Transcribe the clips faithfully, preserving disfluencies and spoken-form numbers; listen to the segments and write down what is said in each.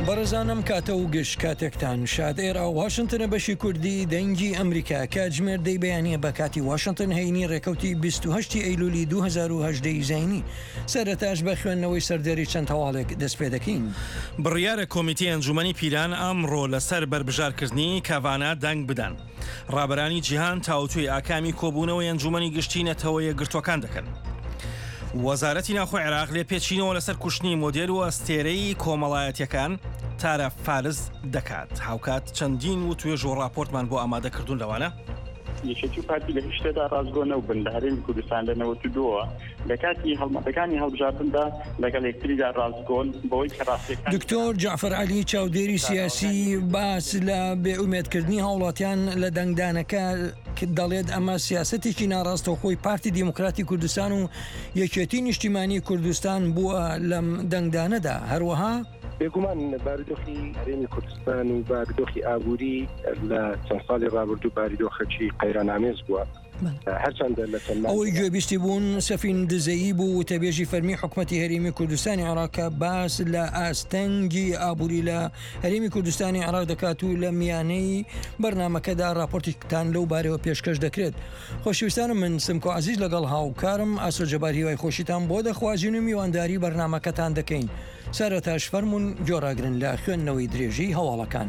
بەڕێزانم کاتە و گشت کاتێکتان شاد ئێرا واشنگتنە بەشی کوردی دەنگی ئەمریکا کاتژمێر دەی بەیانیە بە کاتی واشنگتن هەینی ڕێکەوتی بیست و هەشت ئەیلولی دوو هەزار و هەژدە زینی سەرەتاش بە خوێندنەوەی سەردەری چەند هەواڵێک دەست پێ دەکەین. بڕیارە کۆمیتەی ئەنجومەنی پیران ئەمڕۆ لەسەر بربژارکردنی کاڤانە دەنگ بدەن. ڕابەرانی جیهان تاوتوی ئاکامی کۆبوونەوەی ئەنجومەنی گشتی نەتەوەیە گرتوەکان دەکەن. وەزارەتی ناوخۆی عێراق لێ پێچینەوە لەسەر کوشتنی مۆدێل و ئەستێرەی کۆمەڵایەتیەکان تارە فارز دەکات. هاوکات چەندین و توێژ و راپۆرتمان بۆ ئامادەکردوون لەوانە یەکێتی و پارتی لە هشتێدا ڕازگۆنە و بندهارێنی کوردستان لە نەوەت و دووە لە کاتی هەڵمەتەکانی هەڵبژاردندا لەگەڵ یەکتریدا ڕازگۆن بەوەی کە ڕاستیەکان. دکتۆر جعفەر عەلی چاودێری سیاسی باس لە بێئومێدکردنی هاوڵاتیان لە دەنگدانەکە دەڵێت ئەمە سیاسەتێکی ناڕاستەوخۆی پارتی دیموکراتی کوردستان و یەکێتی نیشتیمانی کوردستان بووە لەم دەنگدانەدا. هەروەها بێگومان بارودۆخی هەرێمی کوردستان و بارودۆخی ئابووری لە چەند ساڵی ڕابردوو بارودۆخەکی قەیرانامێز بووە. ئەوەی گوێبیستی بوون سەفین دزەیی بوو تەبێژی فەرمی حکومەتی هەرێمی کوردستانی عێراق باس لە ئاستەنگی ئابووری لە هەرێمی کوردستانی عێراق دەکات و لە میانەی بەرنامەکەدا راپۆرتێکتان لەو بارەوە پێشکەش دەکرێت. خۆشەویستانم من سمکۆ عەزیز لەگەڵ هاوکارم ئاسۆ جەبار هیوای خۆشیتان بۆ دەخوازیین و میوانداری بەرنامەکەتان دەکەین. سەرەتاش فەرموون جۆراگرن لە خوێندنەوەی درێژی هەواڵەکان.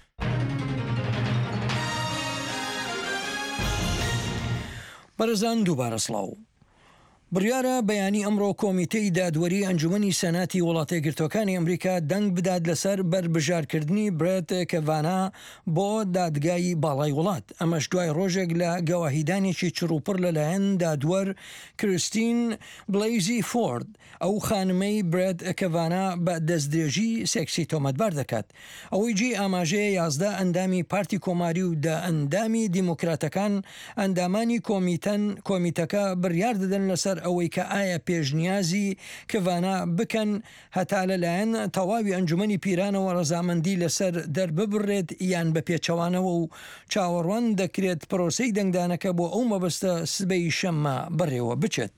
بەرەزان دووبارە سڵاو. بڕیارە بەیانی ئەمڕۆ کۆمیتەی دادوەری ئەنجومەنی سەناتی وڵاتە یەکگرتوەکانی ئەمریکا دەنگ بدات لەسەر بربژارکردنی برێت کەڤانە بۆ دادگای باڵای وڵات. ئەمەش دوای ڕۆژێک لە گەواهیدانێکی چڕوپڕ لەلایەن دادوەر کریستین بلەیزی فۆرد ئەو خانمەی برێت کەڤانە بە دەستدرێژی سێکسی تۆمەتبار دەکات. ئەوەی جێ ئاماژەیە یازدە ئەندامی پارتی کۆماری و دە ئەندامی دیموکراتەکان ئەندامانی کۆمیتەن کۆمیتەکە بڕیار دەدەن لەسەر ئەوەی کە ئایا پێشنیازی کەڤانە بکەن هەتا لەلایەن تەواوی ئەنجومەنی پیرانەوە ڕەزامەندی لەسەر دەرببڕێت یان بە پێچەوانەوە و چاوەڕوان دەکرێت پرۆسەی دەنگدانەکە بۆ ئەو مەبەستە سبەی شەممە بڕێوە بچێت.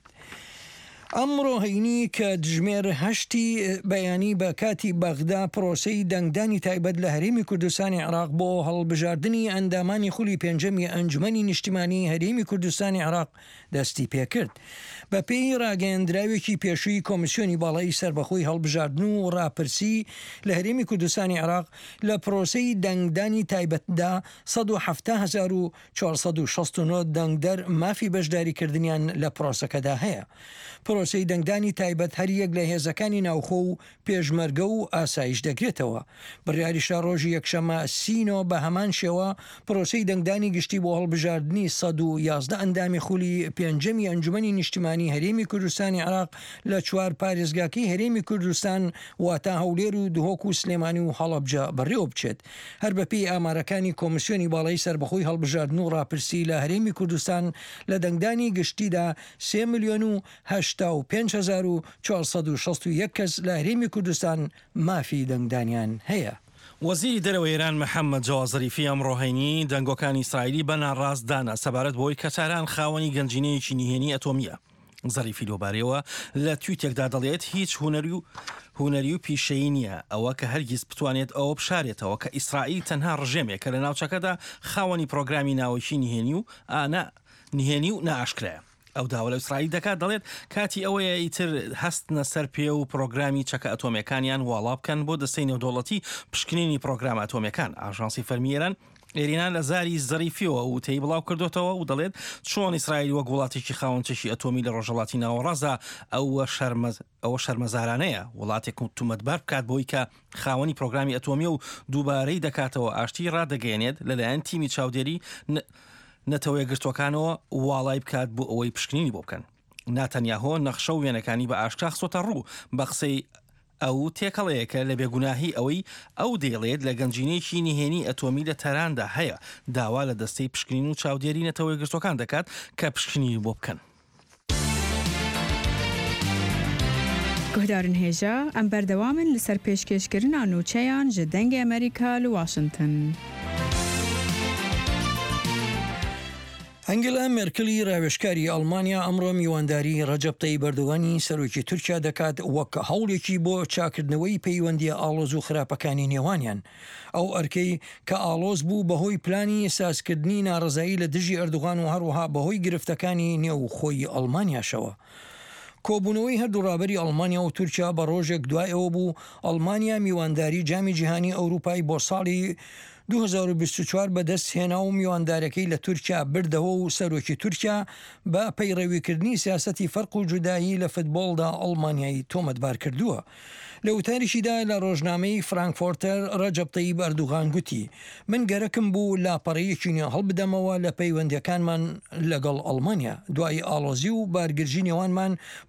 ئەمڕۆ هەینی کە دژمێر هەشتی بەیانی بە کاتی بەغدا پرۆسەی دەنگدانی تایبەت لە هەرێمی کوردستانی عێراق بۆ هەڵبژاردننی ئەندامانی خولی پێنجەمی ئەنجومەنی نیشتیمانی هەرێمی کوردستانی عێراق دەستی پێکرد. بە پێی ڕاگەیەندراوێکی پێشووی کۆمیسیۆنی باڵایی سەربەخۆی هەڵبژاردن و ڕاپرسی لە هەرێمی کوردستانی عێراق لە پرۆسەی دەنگدانی تایبەتدا سەد و هەفتە هەزار و چوارسەد و شەست و نۆ دەنگدەر مافی بەشداریکردنیان لە پرۆسەکەدا هەیە. پرۆسەی دەنگدانی تایبەت هەر یەک لە هێزەکانی ناوخۆ و پێشمەرگە و ئاسایش دەگرێتەوە. بڕیاریشە ڕۆژی یەکشەمە سینۆ بە هەمان شێوە پرۆسەی دەنگدانی گشتی بۆ هەڵبژاردننی سەد و یازدە ئەندامی خولی پێنجەمی ئەنجومەنی نیشتیمانی هەرێمی کوردستانی عێراق لە چوار پارێزگاکەی هەرێمی کوردستان واتە هەولێر و دهۆک و سلێمانی و هەڵەبجە بەڕێوە بچێت. هەر بەپێی ئامارەکانی کۆمیسیۆنی باڵایی سەربەخۆی هەڵبژاردن و ڕاپرسی لە هەرێمی کوردستان لە دەنگدانی گشتیدا سێ ملیۆن و هەشتا و پێنج هەزار و چوارسەد و شەست و یەک کەس لە هەرێمی کوردستان مافی دەنگدانیان هەیە. وەزیری دەرەوەی ئێران محەممەد جاواد زەریفی ئەمڕۆهێنی دەنگۆکانی ئیسرائیلی بە ناڕاستدانا سەبارەت بۆی کەتاران خاوەنی گەنجینەیەکی نهێنی ئەتۆمیە. زەریفی لۆبارەوە لە تویتێکدا دەڵێت هیچ هوەری و هوەری و پیشەیی نییە ئەوە کە هەرگیز بتوانێت ئەوە بشارێتەوە کە ئیسرائیل تەنها ڕژێمێک کە لە ناوچەکەدا خاوەنی پرۆگرامی ناوەکی نهێنی و ئانا نهێنی و نائاشکرایە. ئەو داوە لە ئیسرائیل دەکات دەڵێت کاتی ئەوەیە ئیتر هەستنە سەر پێ و پرۆگرامی چەکە ئەتۆمیەکانیان واڵا بکەن بۆ دەستەی نێودەوڵەتی پشکنینی پرۆگرام ئەتۆمیەکان. ئاژانسی فەرمی ئێران ئێرینان لە زاری زەریفیەوە و تێی بڵاو کردوتەوە و دەڵێت چۆن ئیسرائیل وەک وڵاتێکی خاوەنچەشی ئەتۆمی لە ڕۆژهەڵاتی ناوەڕازە ئەوە ئەوە شەرمەزارانەیە وڵاتێک تومەتبار بکات بۆی کە خاوەنی پرۆگرامی ئەتۆمیە و دووبارەی دەکاتەوە ئاشتی ڕادەگەێنێت لەلایەن تیمی چاودێری نەتەوەیە گرتوەکانەوە واڵای بکات بۆ ئەوەی پشکنینی بۆ بکەن. ناتەنیاهۆ نەخشە و وێنەکانی بە ئاشکرا خسۆتە ڕوو بە قسەی ئەو تێکەڵەیەکە لە بێگوناهی ئەوەی ئەو دەیڵێت لە گەنجینەیەکی نهێنی ئەتۆمی لە تەراندا هەیە داوا لە دەستەی پشکنین و چاودێری نەتەوەی گرتوەکان دەکات کە پشکنینی بۆ بکەن. گۆدارن هێژە ئەم بەردەوامن لەسەر پێشکەشکردنا نوچەیان ji dengê Amerîka li Washington. ئەنگلا مێرکلی ڕاوێژکاری ئەڵمانیا ئەمڕۆ میوانداری ڕەجەب تەیب ئەردۆغانی سەرۆکی تورکیا دەکات وەک هەوڵێکی بۆ چاکردنەوەی پەیوەندی ئاڵۆز و خراپەکانی نێوانیان. ئەو ئەرکەی کە ئاڵۆز بوو بەهۆی پلانی سازکردنی ناڕزایی لە دژی ئەردوغان و هەروەها بەهۆی گرفتەکانی نێوخۆی ئەڵمانیاشەوە. کۆبوونەوەی هەردوو ڕابەری ئەڵمانیا و تورکیا بە ڕۆژێک دوایەوە بوو ئەڵمانیا میوانداری جامی جیهانی ئەوروپای بۆ ساڵی دوو هەزار و بیست و چوار بەدەست هێنا و میواندارەکەی لە تورکیا بردەوە و سەرۆکی تورکیا بە پەیڕەویکردنی سیاسەتی فەرق و جودایی لە فوتبۆڵدا ئەڵمانیایی تۆمەتبار کردووە. لە وتاریشیدا لە ڕۆژنامەی فرانکفۆرتەر ڕەجەب تەیب ئەردوغان گوتی من گەرەکم بوو لاپەڕەیەکی نوێ هەڵبدەمەوە لە پەیوەندیەکانمان لەگەڵ ئەڵمانیا دوای ئاڵۆزی و بارگرژی نێوانمان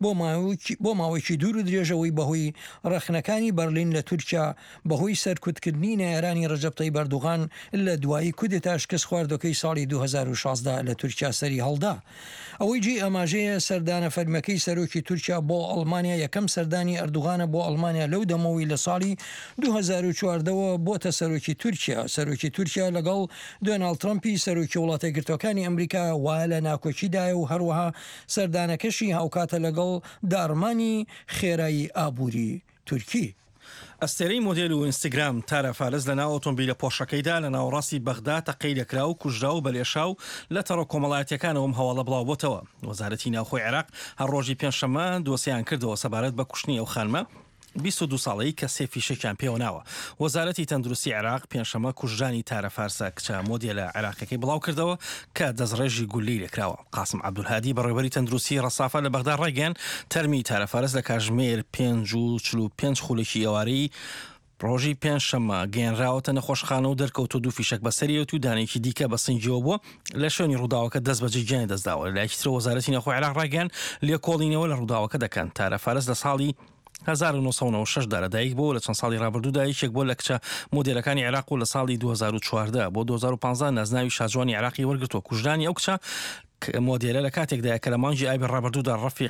بۆ ماوەیەکی دوور و درێژەوەی بەهۆی ڕەخنەکانی بەرلین لە تورکیا بەهۆی سەرکوتکردنی نایێرانی ڕەجەب تەیب ئەردوغان لە دوایی کودێتا شکست خواردەکەی ساڵی دوو هەزار و شازدە لە تورکیا سەری هەڵدا. ئەوەی جێ ئەماژەیە سەردانە فەرمیەکەی سەرۆکی تورکیا بۆ ئەڵمانیا یەکەم سەردانی ئەردوغانە بۆ ئەڵمانیا لەو دەمەوەی لە ساڵی دوو هەزار و چواردەوە بۆتە سەرۆکی تورکیا. سەرۆکی تورکیا لەگەڵ دۆناڵد ترەمپی سەرۆکی وڵاتە گرتوەکانی ئەمریکا وایە لە ناکۆچیدایە و هەروەها سەردانەکەشی هاوکاتە لەگەڵ دارمانی خێرایی ئابووری تورکی. ئەستێرەی مۆدل و ئینستاگرام تارەفارز لە ناو ئۆتۆمبیلە پۆشەکەیدا لە ناوەڕاستی بەغدا تەقەی لەکرا و کوژرا و بەلێشا و لە تەڕە کۆمەڵایەتەکانەوەم هەواڵە بڵاو بۆتەوە. وەزارەتی ناوخۆی عێراق هەر ڕۆژی پێنجشەممە دۆسییان کردەوە سەبارەت بە کوشتنی ئەو خانمە بیست و دوو ساڵەی کە سێ فیشەکیان پێوە ناوە. وەزارەتی تەندروستی عێراق پێنجشەممە کوژرانی تارەفارسە کچە مۆدیلە عێراقەکەی بڵاو کردەوە کە دەستڕێژی گولی لێکراوە. قاسم عەبدولهادی بەڕێوەبەری تەندروستی ڕەسافە لە بەغدا ڕێگەیان تەرمی تارەفارس لە کاتژمێر پێنج و چل و پێنج خولێکی ئێوارەی ڕۆژی پێنجشەممە گەێنراوەتە نەخۆشخانە و دەرکەوتە دوو فیشک بەسەریەوە و دانێکی دیکە بە سنجیەوە بووە لە شوێنی ڕووداوەکە دەست بەجێ گیانی دەستداوە. لایەکترە وەزارەتی ناوخۆی عێراق ڕاگەیان لێکۆڵینەوە لە ڕووداوەکە دەکەن. تارەفارس لە ساڵی هەزار و نۆ سەد و نۆ و شەش دارەدایک بۆ لە چەند ساڵی ڕابردوودا یەکێک بۆ لە کچە مۆدێلەکانی عێراق و لە ساڵی دوو هەزار و چواردە بۆ دوو هەزار و پانزدە نازناوی شاجوانی عێراقی وەرگرتووە. کوژرانی ئەو کچە مۆدێلە لە کاتێکدایە کە لە مانگی ئابی ڕابردوودا ڕەفیق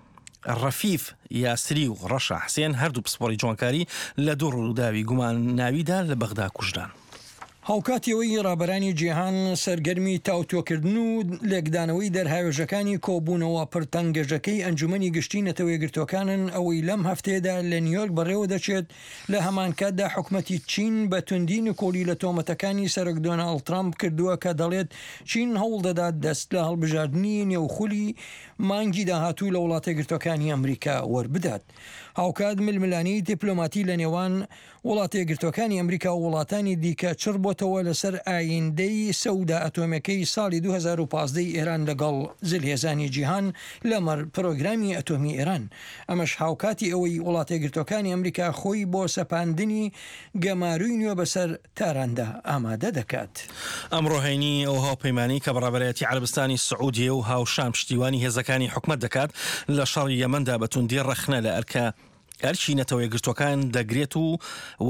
ڕەفیف یاسری و ڕەشە حسێن هەردوو پسپۆڕی جوانکاری لە دوو ڕووداوی گومان ناویدا لە بەغدا کوژران. هاوکاتیەوەی ڕابەرانی جیهان سەرگەرمی تاوتۆکردن و لێکدانەوەی دەرهاوێژەکانی کۆبوونەوە پرتەنگەژەکەی ئەنجومەنی گشتی نەتەوەی گرتوەکانن ئەوەی لەم هەفتەیەدا لە نیویۆرک بەڕێوە دەچێت لە هەمان کاتدا حکومەتی چین بە توندی نکۆلی لە تۆمەتەکانی سەرۆک دۆناڵد ترامپ کردووە کە دەڵێت چین هەوڵ دەدات دەست لە هەڵبژاردننی نێوخولی مانگی داهاتوو لە وڵاتە گرتوەکانی ئەمریکا وەربدات. هاوکات ململانی دیپلۆماتی لە نێوان وڵاتە گرتوەکانی ئەمریکا و وڵاتانی دیکە چڕ بۆتەوە لەسەر ئایندەی سەودا ئەتۆمەکەی ساڵی دوو هەزار و پانزدە ئێران لەگەڵ زلهێزانی جیهان لەمەڕ پرۆگرامی ئەتۆمی ئێران. ئەمەش هاوکاتی ئەوەی وڵاتە گرتوەکانی ئەمریکا خۆی بۆ سەپاندنی گەماروی نوێ بەسەر تاراندا ئامادە دەکات. ئەمڕۆ هەینی ئەو هاوپەیمانی کە بەڕێوەبەرەتی عەرەبستانی سعودیە و هاوشام پشتیوانی هێزەکانی حکومەت دەکات لە شەڕی یەمەندا بە توندی ڕەخنە لە ئەرکە ئەرچی نەتەوەی گرتوەکان دەگرێت و و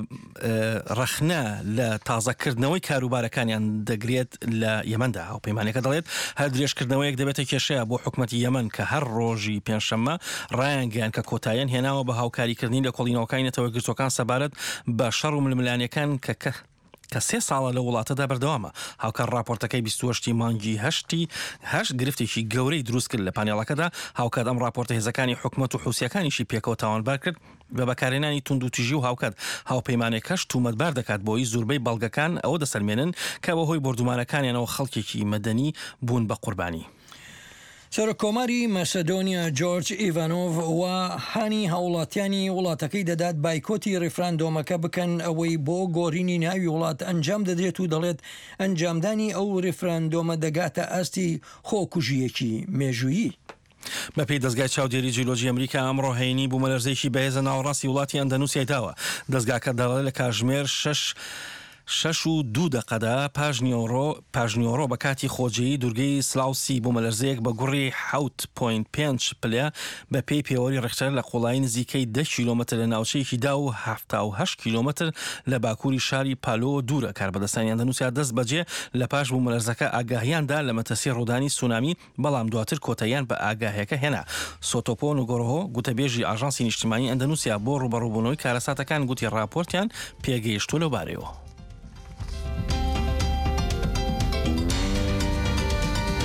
ڕەخنە لە تازەکردنەوەی کاروبارەکانیان دەگرێت لە یەمەندا. هاوپەیمانەکە دەڵێت هەر درێژکردنەوەیەک دەبێتە کێشەیە بۆ حکومەتی یەمەن کە هەر ڕۆژی پێنجشەممە ڕایانگەیان کە کۆتاییان هێناوە بە هاوکاریکردنی لە کۆڵینەوەکانی نەتەوەی گرتوەکان سەبارەت بە شەڕ و ململانیەکان کە کە کە سێ ساڵە لە وڵاتەدا بەردەوامە. هاوکار راپۆرتەکەی بیست و هەشتی مانگی هەشتی هەشت گرفتێکی گەورەی دروست کرد لە پانێڵەکەدا. هاوکات ئەم راپۆرتە هێزەکانی حکومەت و حوسیەکانیشی پێکەوە تاوانبار کرد بە بەکارهێنانی تونند و تیژی و هاوکات هاوپەیمانێکەش تومەتبار دەکات بۆی زۆربەی بەڵگەکان ئەوە دەسەلمێنن کە بەهۆی بردومانەکانیانەوە خەڵکێکی مەدەنی بوون بە قوربانی. سەرۆکۆماری مەسەدۆنیا جۆرج ئیڤانۆڤ و هانی هاوڵاتیانی وڵاتەکەی دەدات بایکۆتی ڕێفراندۆمەکە بکەن ئەوەی بۆ گۆڕینی ناوی وڵات ئەنجام دەدرێت و دەڵێت ئەنجامدانی ئەو ڕێفراندۆمە دەگاتە ئاستی خۆکوژیەکی مێژویی. بەپێی دەستگای چاودێری جیۆلۆژی ئەمریکا ئەمڕۆ هەینی بوومەلەرزەیەکی بەهێزە ناوەڕاستی وڵاتی ئەندەنوسیای داوە. دەستگاکە دەڵێت لە کاتژمێر شەش شەش و دوو دەقەدا پاژنیۆڕۆ پاژنیۆڕۆ بە کاتی خۆجەیی دوورگەی سلااوسی بوومەلەرزەیەک بە گوڕی حوت پۆینت پێنج پلە بە پێی پێوەری ڕێکچەر لە قوڵایی نزیکەی ده کیلۆمەتر لە ناوچەیەکی دا و هەفتا و هەشت کیلۆمەتر لە باکووری شاری پالۆ دوورە. کاربەدەستانی ئەندەنوسیا دەست بەجێ لە پاش بوومەلەرزەکە ئاگاهیاندا لە مەتەسی ڕوودانی سونامی، بەڵام دواتر کۆتاییان بە ئاگاهەکە هێنا. سۆتۆپۆ نوگۆڕۆ گوتەبێژی ئاژانسی نیشتیمانی ئەندەنوسیا بۆ ڕوبەڕووبوونەوەی کارەساتەکان گوتی راپۆرتیان پێگەیشتووە لەوبارەیەوە.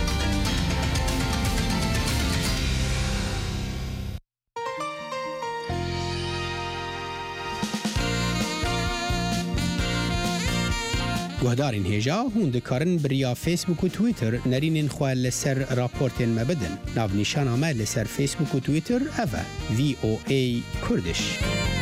گهدارین هیجا هون دکارن بریا فیسبوک و تویتر نرینین خواه لسر راپورتین مبدن. ناو نیشان آمد لسر فیسبوک و تویتر اوه وی او ای کردش.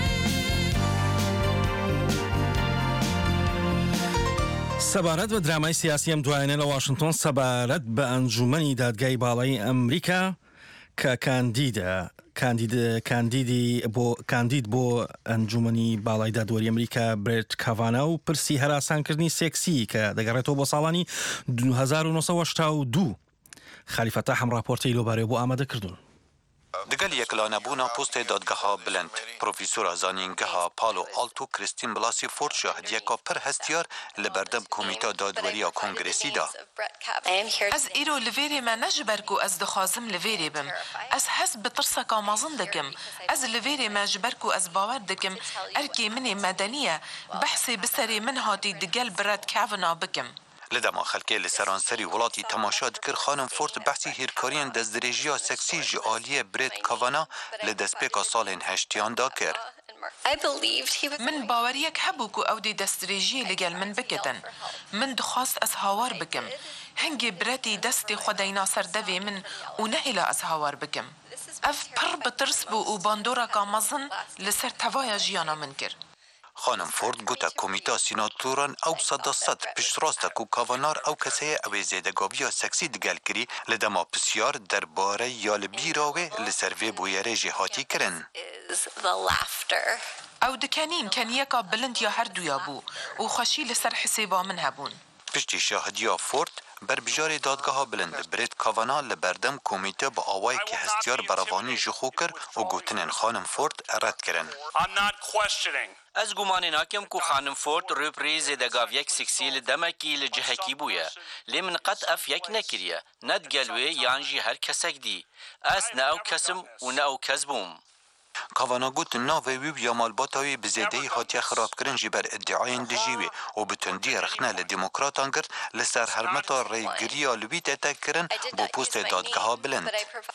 سەبارەت بە درامای سیاسی ئەم دوایانە لە واشنگتن سەبارەت بە ئەنجومەنی دادگای باڵای ئەمریکا کە کاندیدە کاندید کاندیدی بۆ کاندید بۆ ئەنجومەنی باڵای دادوەری ئەمریکا برێت کاڤانە و پرسی هەراسانکردنی سێکسی کە دەگەڕێتەوە بۆ ساڵانی دو هەزار و نۆ سەد و هەشتا و دوو. خەلیفەتە هەم راپۆرتەی لۆبارەوە بۆ ئامادەکردوون. دگل یکلانبونا پست دادگاه بلند پروفیسور زانینگاه پالو آلتو کریستین بلاسی فورد شاهدیه که پر هستیار لبردم کمیته دادوری کنگرسی دا. از ایرو لویری من نجبرگو از دخوازم لویری بم. از حسب بترسا کامازن دکم. از لویری من جبرگو از باور دکم. ارکی منی مدنیه بحثی بسری من هاتی دگل برد کافنا بکم. لدما خلکه لسرانسری ولاتی تماشا دکر خانم فورد بحثی هیرکارین دزدریجیا سکسی جعالی برید کاوانا لدسپیکا سالین هشتیان دا کر. من باوریک هبوکو او دی دستریجی لگل من بکتن. من دخواست از هاوار بکم. هنگی برتی دستی خداینا سردوی من و نهلا از هاوار بکم. اف پر بترس بو و باندورا کامازن لسر توایا جیانا من کر. خانم فورد گوتا کمیتا سیناتوران او صدا صد پشت راستا کو کاوانار او کسیه او زیدگاوی سکسی دگل کری لدما پسیار درباره یال بیراوه لسروی بویره جهاتی کرن. او دکانین کن یکا بلند یا هر دویا بو و خوشی لسر حسیبا من هبون. پشتی شاهدیا فورد بر بجار دادگاه بلند برید کاوانا لبردم کمیته با آوائی که هستیار براوانی جخو کر و گوتنین خانم فورد رد کرن. از گمان ناکم کو خانم فورد روپریز دگاویک سکسیل دمکی لجهکی بویا لی من قد اف یک نکریه ند گلوه یانجی هر کسک دی از ناو کسم و ناو کسبوم. کاوانا گوت ناوی ویب یا مالباتاوی بزیدهی هاتیا خراب کرن جی بر ادعاین دجیوی و بتندی رخنه لدیموکراتان کرد لسر حرمتا ریگریا لوی تیتا کرن با پوست دادگاه بلند.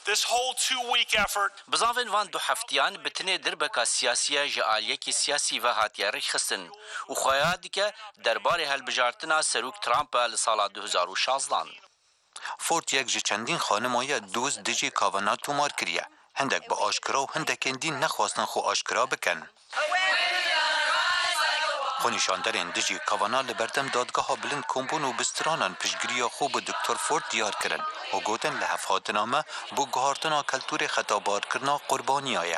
بزاوین وان دو هفتیان بتنه دربکا سیاسیه جعالیه کی سیاسی و هاتیا رخصن و خواهد که دربار هلبجارتنا سروک ترامپ لسال دو هزار و شازده. فورد یک جی چندین خانمای دوز دجی کاوانا تومار کریه. هندک با آشکرا و هندکین دین نخواستن خو آشکرا بکن. خونیشاندرین دجی کاوانا لبردم دادگاه بلند کمبون و بسترانان پشگریا خوب دکتر فورد دیار کرن و گوتن لحفاتنامه بو گهارتنا کلتور خطابار کرنا قربانی آیه.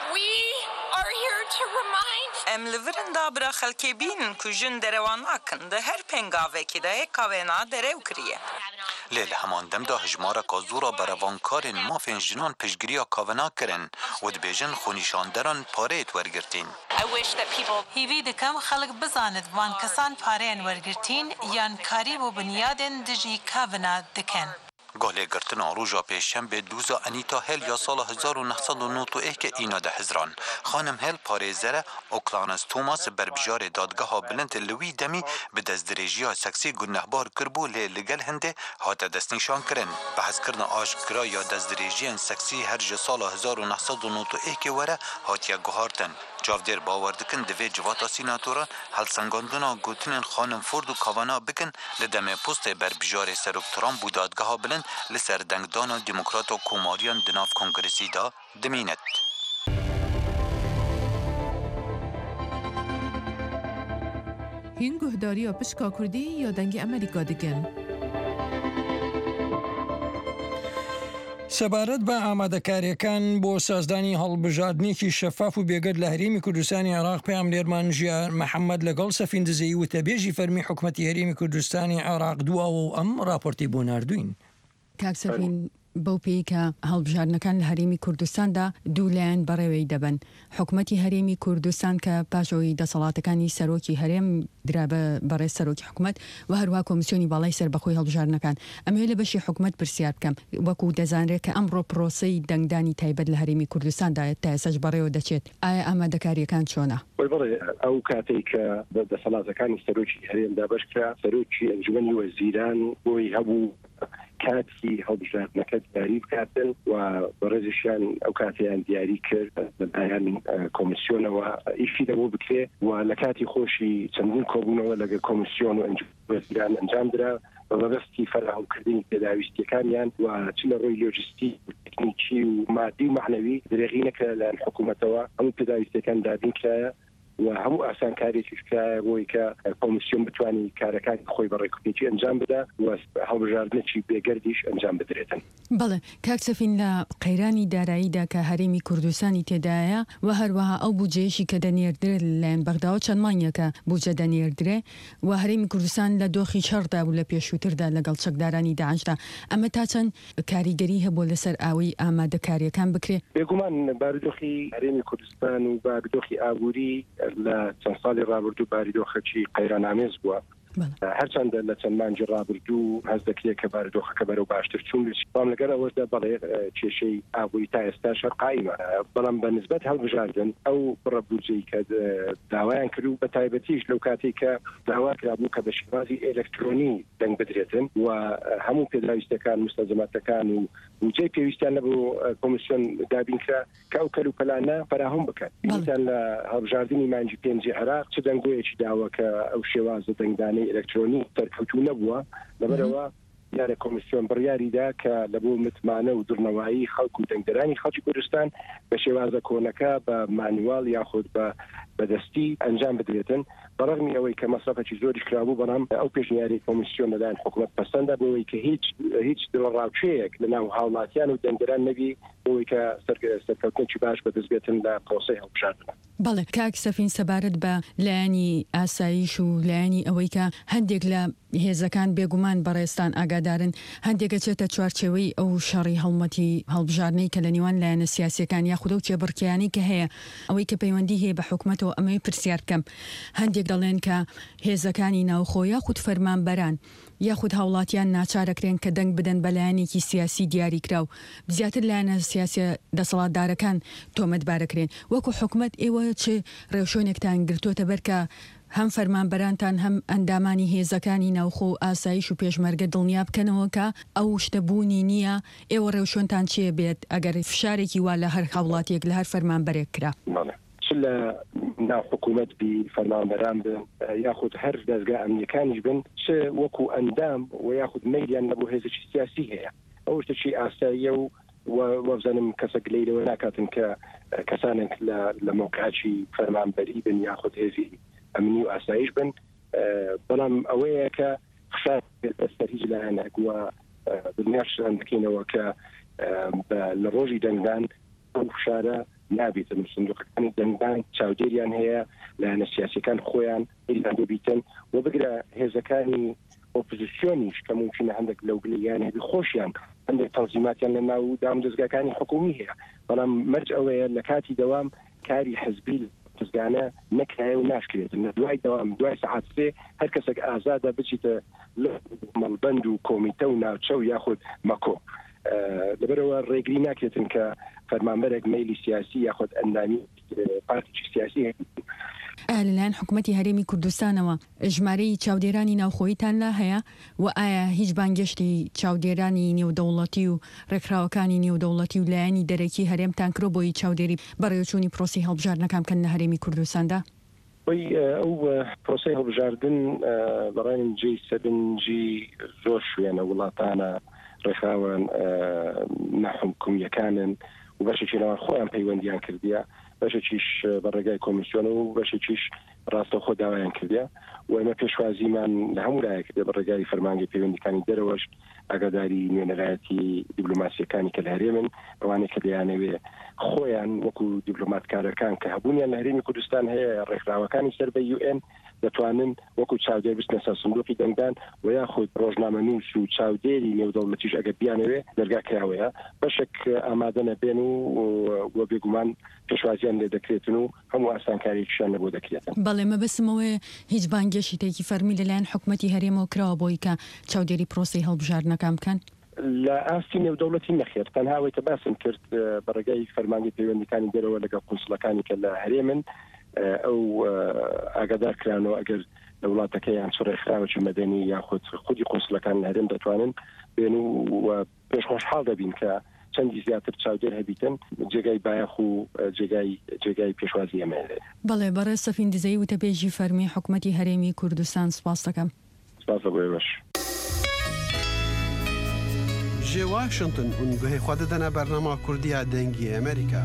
ام لورن دا برا خلکی بینن که جن دروان آکن ده هر پنگاوه که ده کاوینا درو کریه. لیل همان دم دا هجمارا کازورا براوانکارن مافین جنان پشگریا کاونا کرن و دبیجن خونیشاندران پاریت ورگرتین. هیوی دکم خلق بزاند وان کسان پارین ورگرتین یان کاری و بنیادن دجی کاونا دکن. گاله گرتن آروژا پیشم به دوزا انیتا هل یا سال هزار و نهصد و نود و یک اینا ده هزران خانم هل پاریزره اوکلانس توماس بربجار دادگاه بلند لوی دمی به دزدریجیا سکسی گنهبار کربو لی لگل هنده هات دستنیشان کرن بحث کرن آشکرا یا دزدریجیان سکسی هر جه سال هزار و نهصد و نود و یک وره هات یا گهارتن جاودر باوردکن دوی جواتا سیناتوران هل سنگاندونا گوتنن خانم فورد و کاوانا بکن لدم پست بربجار سروک ترامپ بو دادگاه بلند لسر دنگدان دموکرات و کوماریان دناف کنگرسی دا دمینت. هین گهداری و پشکا کردی یا دنگ امریکا دکن؟ سەبارەت بە ئامادەکاریەکان بۆ سازدانی هەڵبژاردنێکی شەفاف و بێگەر لە هەرێمی کوردستانی عێراق پەیامبەرمان ژیار محەممەد لەگەڵ سەفیندزەیی وتەبێژی فەرمی حکوومەتی هەرێمی کوردستانی عێراق دواوە و ئەم راپۆرتی بۆ ناردوین. کاک سەفین بەو پێی کە هەڵبژاردنەکان لە هەرێمی کوردستاندا دوو لایەن بەڕێوەی دەبن. حکوومەتی هەرێمی کوردستان کە پاشەوەی دەسەڵاتەکانی سەرۆکی هەرێم درا بەڕێز سەرۆکی حکوومەت و هەروها کۆمیسیۆنی باڵای سەربەخۆی هەڵبژاردنەکان ئەمێ لە بەشی حکوومەت پرسیار بکەم وەکو دەزانرێت کە ئەمڕۆ پرۆسەی دەنگدانی تایبەت لە هەرێمی کوردستاندا تا ئێساش بەڕێوە دەچێت ئایا ئامادەکاریەکان چۆنە؟ ئەو کاتێک کە دەسەڵاتەکانی سەرۆکی هەرێمدا بەشکرا سەرۆکی ئەنجومەنی وەزیران بۆی هەبوو کاتی هەڵبژاردنەکە دیاری بکاتن و بەڕێزیشیان ئەو کاتیان دیاری کرد لەلایەن کۆمیسیۆنەوە ئیشی دەبوو بکرێ و لە کاتی خۆشی چەندین کۆبوونەوە لەگە کۆمیسیۆن و ئەنجومەنیان ئەنجام درا بەبەستی فەرهەمکردنی پێداویستیەکانیان و چ لە ڕۆی لۆجستی تکنیکی و مادی و معنەوی درێغینەکە لە حکوومەتەوە هەموو پێداویستەکان دابین کرایە و هەموو ئاسانکاریێکیش کرایە بۆی کە کۆمیسیۆن بتوانانی کارەکانی خۆی بە ڕێکوتنیی ئەنجام بدا و هەڵبژاردنێکی بێگەردیش ئەنجام بدرێتن. بەڵێ کاک سەفین لە قەیرانی داراییدا کە هەرێمی کوردستانی تێدایە و هەروەها ئەو بودجەیەشی کە دەنێردرێت لەلایەن بەغداوە چەند مانگێکە بودجە دەنێردرێ و هەرێمی کوردستان لە دۆخی چڕدا بوو لە پێشووتردا لەگەڵ چەکدارانی داعشدا ئەمە تا چەند کاریگەری هەبوو لەسەر ئاوی ئامادەکاریەکان بکرێ. بێگومان بارودۆخی هەرێمی کوردستان و بارودۆخی ئابووری لە چەند ساڵی ڕابردوو باریدۆخەکی قەیرانامێز بووە هەرچەندە لە چەند مانجی ڕابردوو هەز دەکرێت کە بارودۆخەکە بەرەو باشتر چوون بام لەگەر ئەوەشدا بەڵێ کێشەی ئابووری تا ئێستا شەر قایمە بەڵام بە نسبەت هەڵبژاردن ئەو بڕە بودجەی کە داوایان کرد و بە تایبەتیش لەو کاتێک کە داوا کرابوو کە بە شێوازی ئێلکترۆنی دەنگ بدرێتن و هەموو پێداویستەکان مستەلزماتەکان و بودجەی پێویستیان لەبوو کۆمیسیۆن دابینکرا کە ئەو کەلوپەلانە فراهم بکات دیتان لە هەڵبژاردننی مانجی پێنجی عێراق چ دەنگۆیەکی داوە کە ئەو شێوازە دەنگدانەی ئەلکترۆنی تەرکەوتوو نەبووە لەبەرەوە یارە کۆمیسیۆن بڕیاریدا کە لە بۆ متمانە و دڕنەوایی خەڵک و دەنگدەرانی خەڵکی کوردستان بە شێوازە کۆنەکە بە مانیواڵ یاخود بە بەدەستی ئەنجام بدرێتن بەڕغمی ئەوەی کە مەسرفێکی زۆری کرابوو بەڵام ئەو پێشنیاری کۆمیسیۆن لەلایەن حکوومەت پەسەندە بۆەوەی کە هیچ هیچ دڕاوچەیەک لە ناو هاوڵاتیان و دەنگدەران نەبی بۆەوەی کە سەرکەوتنێکی باش بەدەستبێتن لە پرۆسەی هەڵبژاردنە. بەڵێ کاک سەفین سەبارەت بە لایەنی ئاسایش و لایەنی ئەوەی کە هەندێک لە هێزەکان بێگومان بەڕێستان ئاگادارن هەندێکە چێتە چوارچێوەی ئەو شەڕی هەڵمەتی هەڵبژاردنەی کە لە نێوان لایەنە سیاسیەکان یاخودە و چێبڕکیانی کە هەیە ئەوەی کە پەیوەندی هەیە بە حکوومەتەوە ئەمەی پرسیار بکەم هەندێک دەڵێن کە هێزەکانی ناوخۆ یاخود فەرمانبەران یاخود هاوڵاتیان ناچارەکرێن کە دەنگ بدەن بە لایەنێکی سیاسی دیاری کراو زیاتر لایەنە سیاسی دەسەڵاتدارەکان تۆمەتبارەکرێن وەکو حکوومەت ئێوە چ ڕێوشۆنێکتان گرتوۆتە بەرکە هەم فەرمانبەرانتان هەم ئەندامانی هێزەکانی ناوخۆ و ئاسایش و پێشمەرگە دڵنیا بکەنەوە کە ئەو شتەبوونی نییە ئێوە ڕێوشۆنتان چێ بێت ئەگەر فشارێکی وا لە هەر هاوڵاتێک لە هەر فەرمانبەرێک کرا لە ناو حکوومەت بی فەرمانبەران بن یاخود هەر دەستگا ئەمنیەکانیش بن چ وەکو ئەندام و یاخود مەیلیان لە بۆ هێزێکی سیاسی هەیە ئەو شتێکی ئاساییە و وەبزانم کەسێک لەیلەوە ناکاتن کە کەسانێک لە مۆقعاتی فەرمانبەری بن یاخود هێزی ئەمنی و ئاسایش بن بەڵام ئەوەیە کە خشار بەسەر هیچ لایەنە وە دنیاشان دەکەینەوە کە لە ڕۆژی دەنگدان ئەو خشارە نابێتن سندوقەکانی دەنگدان چاودێریان هەیە لایەنە سیاسیەکان خۆیان ئیلان دەبیتن و بگرە هێزەکانی ئۆپۆزیسیۆنیش کە ممکنە هەندێک لەو گلەیان هەبی خۆشیان هەندێک تەنزیماتیان لە ناو دام دەستگاکانی حکومی هەیە بەڵام مەرج ئەوەیە لە کاتی دەوام کاری حزبی دەستگانە نەکرایە و ناشکرێتن لە دوای دەوام دوای سەعات سێ هەر کەسێک ئازادە بچیتە مەڵبەند و کۆمیتە و ناوچە و یاخود مەکۆ لەبەرەوە ڕێگری ناکرێتن کە فەرمانبەرێک مەیلی سیاسی یاخود ئەندامی پارتیی سیاسی لەلایەن حکوومەتی هەرێمی کوردستانەوە ژمارەی چاودێرانی ناوخۆیتان لا هەیە و ئایا هیچ بانگشتی چاودێرانی نێودەوڵەتی و ڕێکخراوەکانی نێودەوڵەتی و لایەنی دەرەکی هەرێمتان کرۆ بۆی چاودێری بەڕێوەچوونی پرۆسی هەڵبژاردنەکان بکەن لە هەرێمی کوردستاندا؟ ئەو پرۆسی هەڵبژاردن بەڕێن جێی سەبنجی زۆر شوێنە وڵاتانە ڕێکخراوان ناحکومیەکانن و بەشێکی ناوان خۆیان پەیوەندیان کردیە بەشێکیش بە ڕێگای کۆمیسیۆن و بەشێکیش ڕاستە خۆ داوایان کردیە و ئێمە پێشوازیمان لە هەموو لایەک کردە بە ڕێگای فەرمانگەی پەیوەندیەکانی دەرەوەش ئاگاداری نوێنەرایەتی دیبلۆماسیەکانی کە لە هەرێمن ئەوانەی کە دەیانەوێ خۆیان وەکو دیبلۆماتکارەکان کە هەبوونیان لە هەرێمی کوردستان هەیە ڕێکخراوەکانی سەر بە یو ئێن دەتوانن وەکو چاودێر بستنە سەر سندوقی دەنگدان و یاخود ڕۆژنامەنووس و چاودێری نێودەوڵەتیش ئەگەر بیانەوێ دەرگاکراوەیە بەشێک ئامادە نەبێن و بێگومان پێشوازیان لێ دەکرێتن و هەموو ئاسانکاریشیان لەبۆ دەکرێتن. بەڵێ مەبەستمەوەی هیچ بانگێشی تێکی فەرمی لەلایەن حکوومەتی هەرێمەوە کراوە بۆی کە چاودێری پرۆسی هەڵبژاردنەکان بکەن لە ئاستی نێودەوڵەتی نەخێت تەنهاوەیتە باسم کرد بە ڕێگای فەرمانگەی پەیوەندیەکانی دەرەوە لەگەڵ قونسڵەکانی کە لە هەرێمن ئەو ئاگادار کرانەوە ئەگەر وڵاتەکە یان سوڕێکخراوەکی مەدەنی یاخود خودی قۆنسڵەکان هەرێم دەتوانن بێن و پێشخۆشحاڵ دەبین کە چەندی زیاتر چاودێر هەبیتن جێگای بایەخ و جێگای جێگای پێشوازی ئەمێنێ. بەڵێ بەڕێز سەفین دزەی وتەبێژی فەرمی حکوومەتی هەرێمی کوردستان سپاس دەکەم. سپاس بۆ باش. جێ واشنگتن ئونگوهی خوا دەدەنە بەرنامە کوردیە دەنگی ئەمریکا.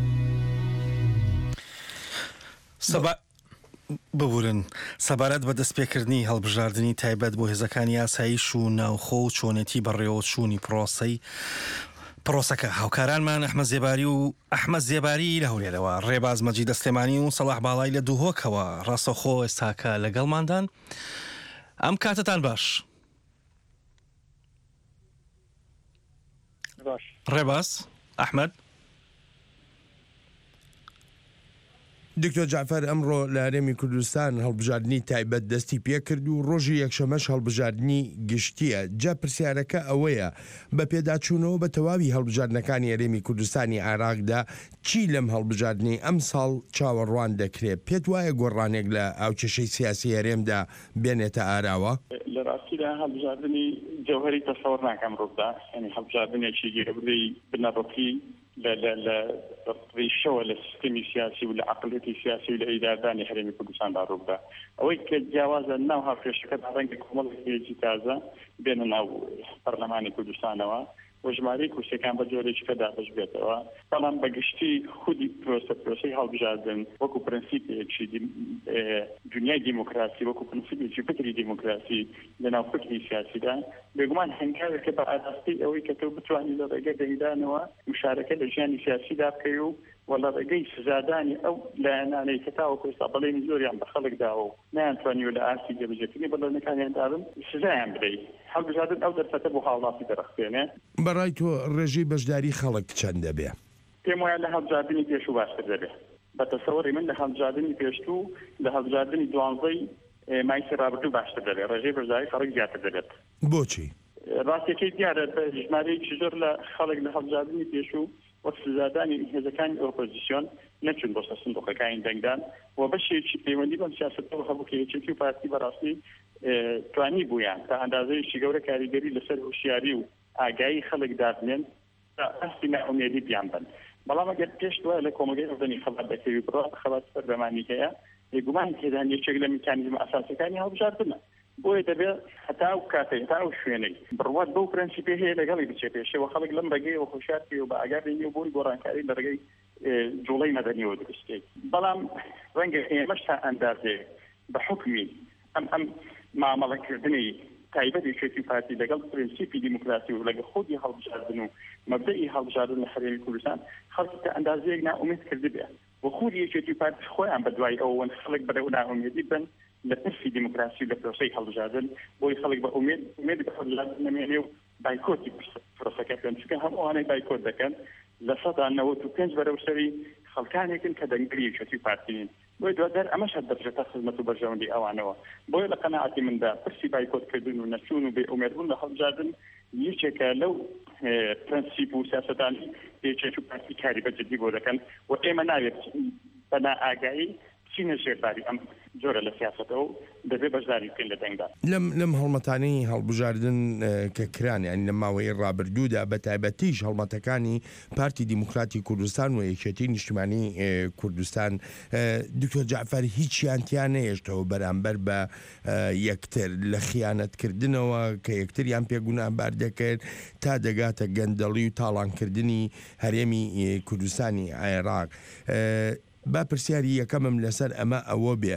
ببورن سەبارەت بە دەستپێکردنی هەڵبژاردننی تایبەت بۆ هێزەکانی یاساییش و ناوخۆ و چۆنێتی بەڕێوە چوونی پرۆسەی پرۆسەکە هاوکارانمان ئەحمەد زێباری و ئەحمەد زێباری لە هەولێرەوە ڕێباز مەجید دەستێمانی و سەلاح باڵای لە دووهۆکەوە ڕاستەخۆ ئێستاکە لەگەڵماندان ئەم کاتتان باش ڕێباز ئەحمەد دکتۆر جعفەر ئەمڕۆ لە هەرێمی کوردستان هەڵبژاردننی تایبەت دەستی پێ کرد و ڕۆژی یەکشەمەش هەڵبژاردننی گشتیە. جا پرسیارەکە ئەوەیە بە پێداچوونەوە بە تەواوی هەڵبژاردنەکانی هەرێمی کوردستانی عێراقدا چی لەم هەڵبژاردننی ئەم ساڵ چاوەڕوان دەکرێت؟ پێت وایە گۆڕانێک لە ئاوچەشەی سیاسی هەرێمدا بێنێتە ئاراوە؟ لە ڕاستیدا هەڵبژاردننی جەوهەری تەسەوڕ ناکەم ڕوودا، یعنی هەڵبژاردنێکی گیرەبرەی بنەڕەتی لە ڕیشەوە لە سیستمی سیاسی و لە عقلەتی سیاسی و لە ئیدارەدانی هەرێمی کوردستاندا ڕوودا. ئەوەی کە جیاوازە ناو هاوپێشەکەدا ڕەنگە کۆمەڵێکی تازە بێنە ناو پەرلەمانی کوردستانەوە و ژمارەی کورسەکان بە جۆرێکەکە دابش بێتەوە. بەڵام بەگشتی خودی پرۆسە پرۆسەی هەڵبژاردن وەکو پرەنسیپێکی دنیای دیموکراسی وەکو پرەنسیپێکی فکری دیموکراسی لە ناو فکری سیاسیدا بێگومان هەنگاوێکە بە ئاساستی ئەوەی کە تۆ بتوانانی لە ڕێگە دەنگدانەوە مشارەکە لە ژیانی سیاسیدا بکەی و وەڵا ڕێگەی سزادانی ئەو لایەنانەی کە تاوەکو ئێستا بەڵێنی زۆریان بە خەڵکداوە و نەیانتوانیوە لە ئاسی جێبەجێکردنی بەڵێنەکانیان دابن سزایان بدەیت. هەڵبژاردن ئەو دەرفەتە بۆ هاوڵاتی دەرەخوێنێ. بەڕای تۆ ڕێژەی بەشداری خەڵک چەند دەبێ؟ پێم وایە لە هەڵبژاردننی پێشوو باشتر دەبێت. بە تەسەوەری من لە هەڵبژاردننی پێشوو لە هەڵبژاردننی دوانزەی مایسی ڕابردوو باشتر دەبێت، ڕێژەی بەشداری خەڵک زیاتر دەبێت. بۆچی؟ ڕاستیەکەی دیارە بە ژمارەیەکی زۆر لە خەڵک لە هەڵبژاردننی پێشوو وەک سزادانی هێزەکانی ئۆپۆزیسیۆن نەچون بۆ سندوقەکانی دەنگدان و بەشێکی پەیوەندی بەم سیاسەتەوە هەبوو کە یەکێکی و پارتی بەڕاستی توانی بوویان تا ئەندازەیەکی گەورە کاریگەری لەسەر هوشیاری و ئاگایی خەڵک دابنێن تا ئەستی ناومێدی بیان بن. بەڵام ئەگەر پێش دوای لە کۆمەلگەی ئەوردنی خەبات دەکەوی بڕۆ خەبات سەردەمانی هەیە بێگومان تێدان یەکێک لە میکانیزم ئاساسەکانی هەڵبژاردنە. بۆیە دەبێت هەتا ئەو کاتەی هەتا ئەو شوێنەی بڕوات بەو پرەنسیپێ هەیە لەگەڵی بچێت پێشەوە خەڵک لەم ڕێگەیەوە خۆشیار پێ و بە ئاگادێنی و بۆی گۆڕانکاری لە ڕێگەی جوڵەی مەدەنیەوە دروستێت. بەڵام ڕەنگە ئێمەش تا ئەندازێ بە حکمی ئەم ئەم مامەڵەکردنی تایبەتێکی پارتی لەگەڵ پرەنسیپی دیموکراسی و لەگەڵ خودی هەڵبژاردن و مەبدەئی هەڵبژاردن لە هەرێمی کوردستان خەڵکی تا ئەندازەیەک ناومێد کردبێ و خودی یەکێتی پارتی خۆیان بە دوای ئەوەن خەڵک بەرەو ناومێدی بن لە پرسی دیموکراسی لە پرۆسەی هەڵبژاردن بۆی خەڵک بە ئومێد ئومێد بە هەڵبژاردن نەمێنێ و بایکۆتی پرۆسەکە بکەن چونکە هەموو ئەوانەی بایکۆت دەکەن لە سەدا نەوەت و پێنج بەرەو سەری خەڵکانێکن کە دەنگری یەکێتی پارتین بۆی دوادار ئەمەش دەرجەتە خزمەت و بەرژەوەندی ئەوانەوە. بۆیە لە قەناعەتی مندا پرسی بایکۆتکردن و نەچوون و بێ ئومێدبوون لە هەڵبژاردن یەکێکە لەو پرەنسیپ و سیاسەتانی یەکێتی پارتی کاری بەجددی بۆ دەکەن و ئێمە ناوێت بە نائاگایی چینە ژێرباری ئەم جۆرە لە سیاسەتەوە دەبێت بەشداری بکەین لە دەنگدا. لەم لەم هەڵمەتانەی هەڵبژاردن کە کران ینی لە ماوەی ڕابردوودا بە تایبەتیش هەڵمەتەکانی پارتی دیموکراتی کوردستان و یەکێتی نیشتیمانی کوردستان دکتۆر جعفەر هیچیان تیان نەهێشتەوە بەرامبەر بە یەکتر لە خیانەتکردنەوە کە یەکتریان پێگونابار دەکرد تا دەگاتە گەندەڵی و تاڵانکردنی هەرێمی کوردستانی عێراق. با پرسیاری یەکەمم لەسەر ئەمە ئەوە بێ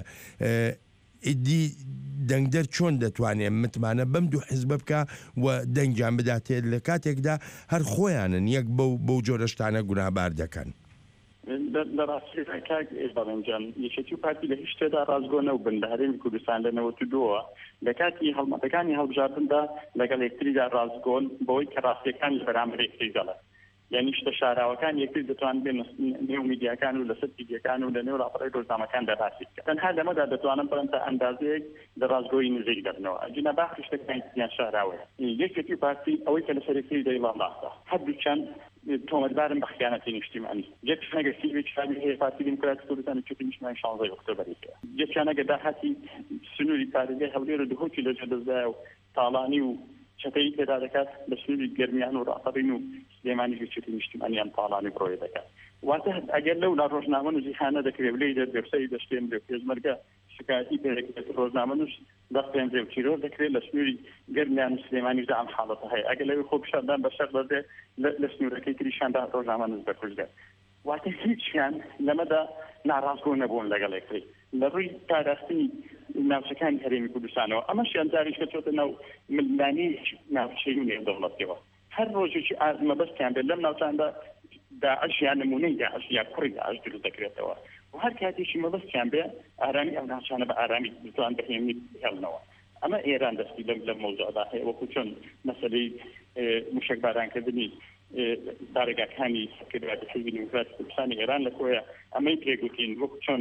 ئیدی دەنگدەر چۆن دەتوانێت متمانە بەم دوو حیزب بکە و دەنگیان بداتێت لە کاتێکدا هەر خۆیانن یەک بەو جۆرە شتانە گونابار دەکەن. لە ڕاستی کاک ئێباڵنجان یەکێتی و پارتی لە هیچ شتێدا ڕازگۆ نەبوون لە هەرێمی کوردستان لە نەوەت و دووە لە کاتی هەڵمەتەکانی هەڵبژاردندا لەگەڵ یەکتریدا ڕازگۆن بەوەی کە ڕاستیەکان لە بەرامبەر یەکتری دەڵێت. یعنی شتە شاراوەکان یەکتر دەتوان بێن نێو میدیاکان و لەسەر میدیاکان و لە نێو ڕاپەڕەی ڕۆژنامەکان دەڕاستی بکەن. تەنها لەمەدا دەتوانن بڵێن تا ئەندازەیەک لە ڕازگۆیی نزیک دەبنەوە. ئەجینە باخی شتەکانی دیان شاراوەیە. یەکێتی و پارتی ئەوەی کە لەسەر یەکتری دەیڵام ڕاستە. هەردوو چەند تۆمەتبارن بە خیانەتی نیشتیمانی جێکشانەگە سیوێکشانی هەیە پارتی دیموکراتی کوردستانی چوتی نیشتیمانی شانزەی ئۆکتۆبەرێکە جێکشانەگە داهاتی سنووری پارێزگای هەولێر و دهۆکی لەجێ دەستدایە و تاڵانی و چەتەی پێدا دەکات بە سنووری گەرمیان و ڕاپەڕین و سلێمانیش چوتی نیشتیمانیان تاڵانی بڕۆیە دەکات واتە ئەگەر لەو لا ڕۆژنامە نووسیخانە دەکرێت لێی دەربێسەی دەشتێن بێ پێشمەرگە شکایەتی پێدەکرێت ڕۆژنامە نووس دەستێنرێ و چیرۆر دەکرێت لە سنووری گەرمیان و سلێمانیش ئەم حاڵەتە هەیە ئەگەر لەوێ خۆ پیشاندان بە شەر دەدێ لە سنوورەکەی تریشاندا ڕۆژنامە نووس دەکوژدێت واتە هیچیان لەمەدا ناڕاستبوون نەبوون لەگەڵ یەکتری لە ڕووی پاراستنی ناوچەکانی هەرێمی کوردستانەوە ئەمەشیان جاریش کە چۆتە ناو ملمانی ناوچەی و نێودەوڵەتیەوە هەر ڕۆژێکی مەبەستیان بێت لەم ناوچاندا داعش یان نمونەی داعش یا کوڕی داعش دروست دەکرێتەوە و هەر کاتێکی مەبەستیان بێ ئارامی ئەو ناوچانە بە ئارامی دەتوان بەهێنی هێڵنەوە ئەمە ئێران دەستی لەم لەم مۆزوعدا هەیە وەکو چۆن مەسەلەی موشک بارانکردنی دارگاکانی سەرکردەوەی حیزبی دیموکراتی کوردستانی ئێران لەکۆیە ئەمەی پێگوتین وەکو چۆن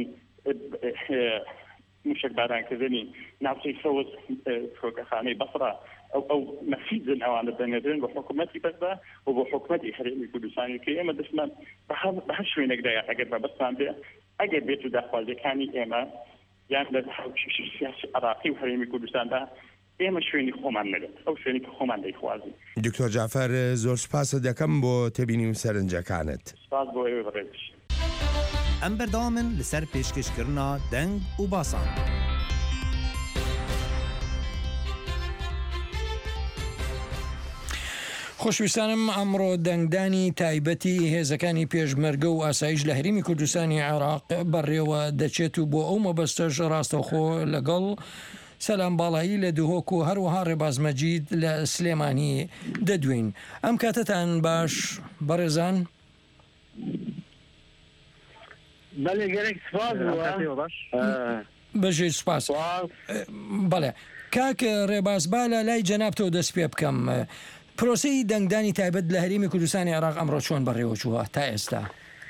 موشک بارانکردنی ناوچەی سەوز فڕۆکەخانەی بەفرا ئەو ئەو نەفیزن ئەوانە دەنێدرن بە حکوومەتی بەسدا و بۆ حکوومەتی هەرێمی کوردستانی کە ئێمە دەستمان بە هەر شوێنێکدایە ئەگەر بەبەستان بێ ئەگەر بێت و داخوازیەکانی ئێمە یان لە سیاسی عراقی و هەرێمی کوردستاندا ئێمە شوێنی خۆمان نەبێت ئەو شوێنی کە خۆمان دەیخوازی. دکتۆر جعفەر زۆر سپاسە دەکەم بۆ تێبینی و سەرنجەکانت. سپاس بۆ ئێوە بەڕێز. ئەم بەردەوامن لەسەر پێشکەشکردنا دەنگ و باسان. خۆشویستانم ئەمڕۆ دەنگدانی تایبەتی هێزەکانی پێشمەرگە و ئاسایش لە هەرێمی کوردستانی عێراق بەڕێوە دەچێت و بۆ ئەو مەبەستەش ڕاستەوخۆ لەگەڵ سەلام باڵایی لە دوهۆک و هەروەها ڕێبازمەجید لە سلێمانی دەدوین. ئەم کاتتان باش بەڕێزان؟ بەژێ سپاس. بەڵێ کاک ڕێبازبا لە لای جەنابتەوە دەست پێ بکەم. پرۆسەی دەنگدانی تایبەت لە هەرێمی کوردستانی عێراق ئەمڕۆ چۆن بەڕێوە چووە تا ئێستا؟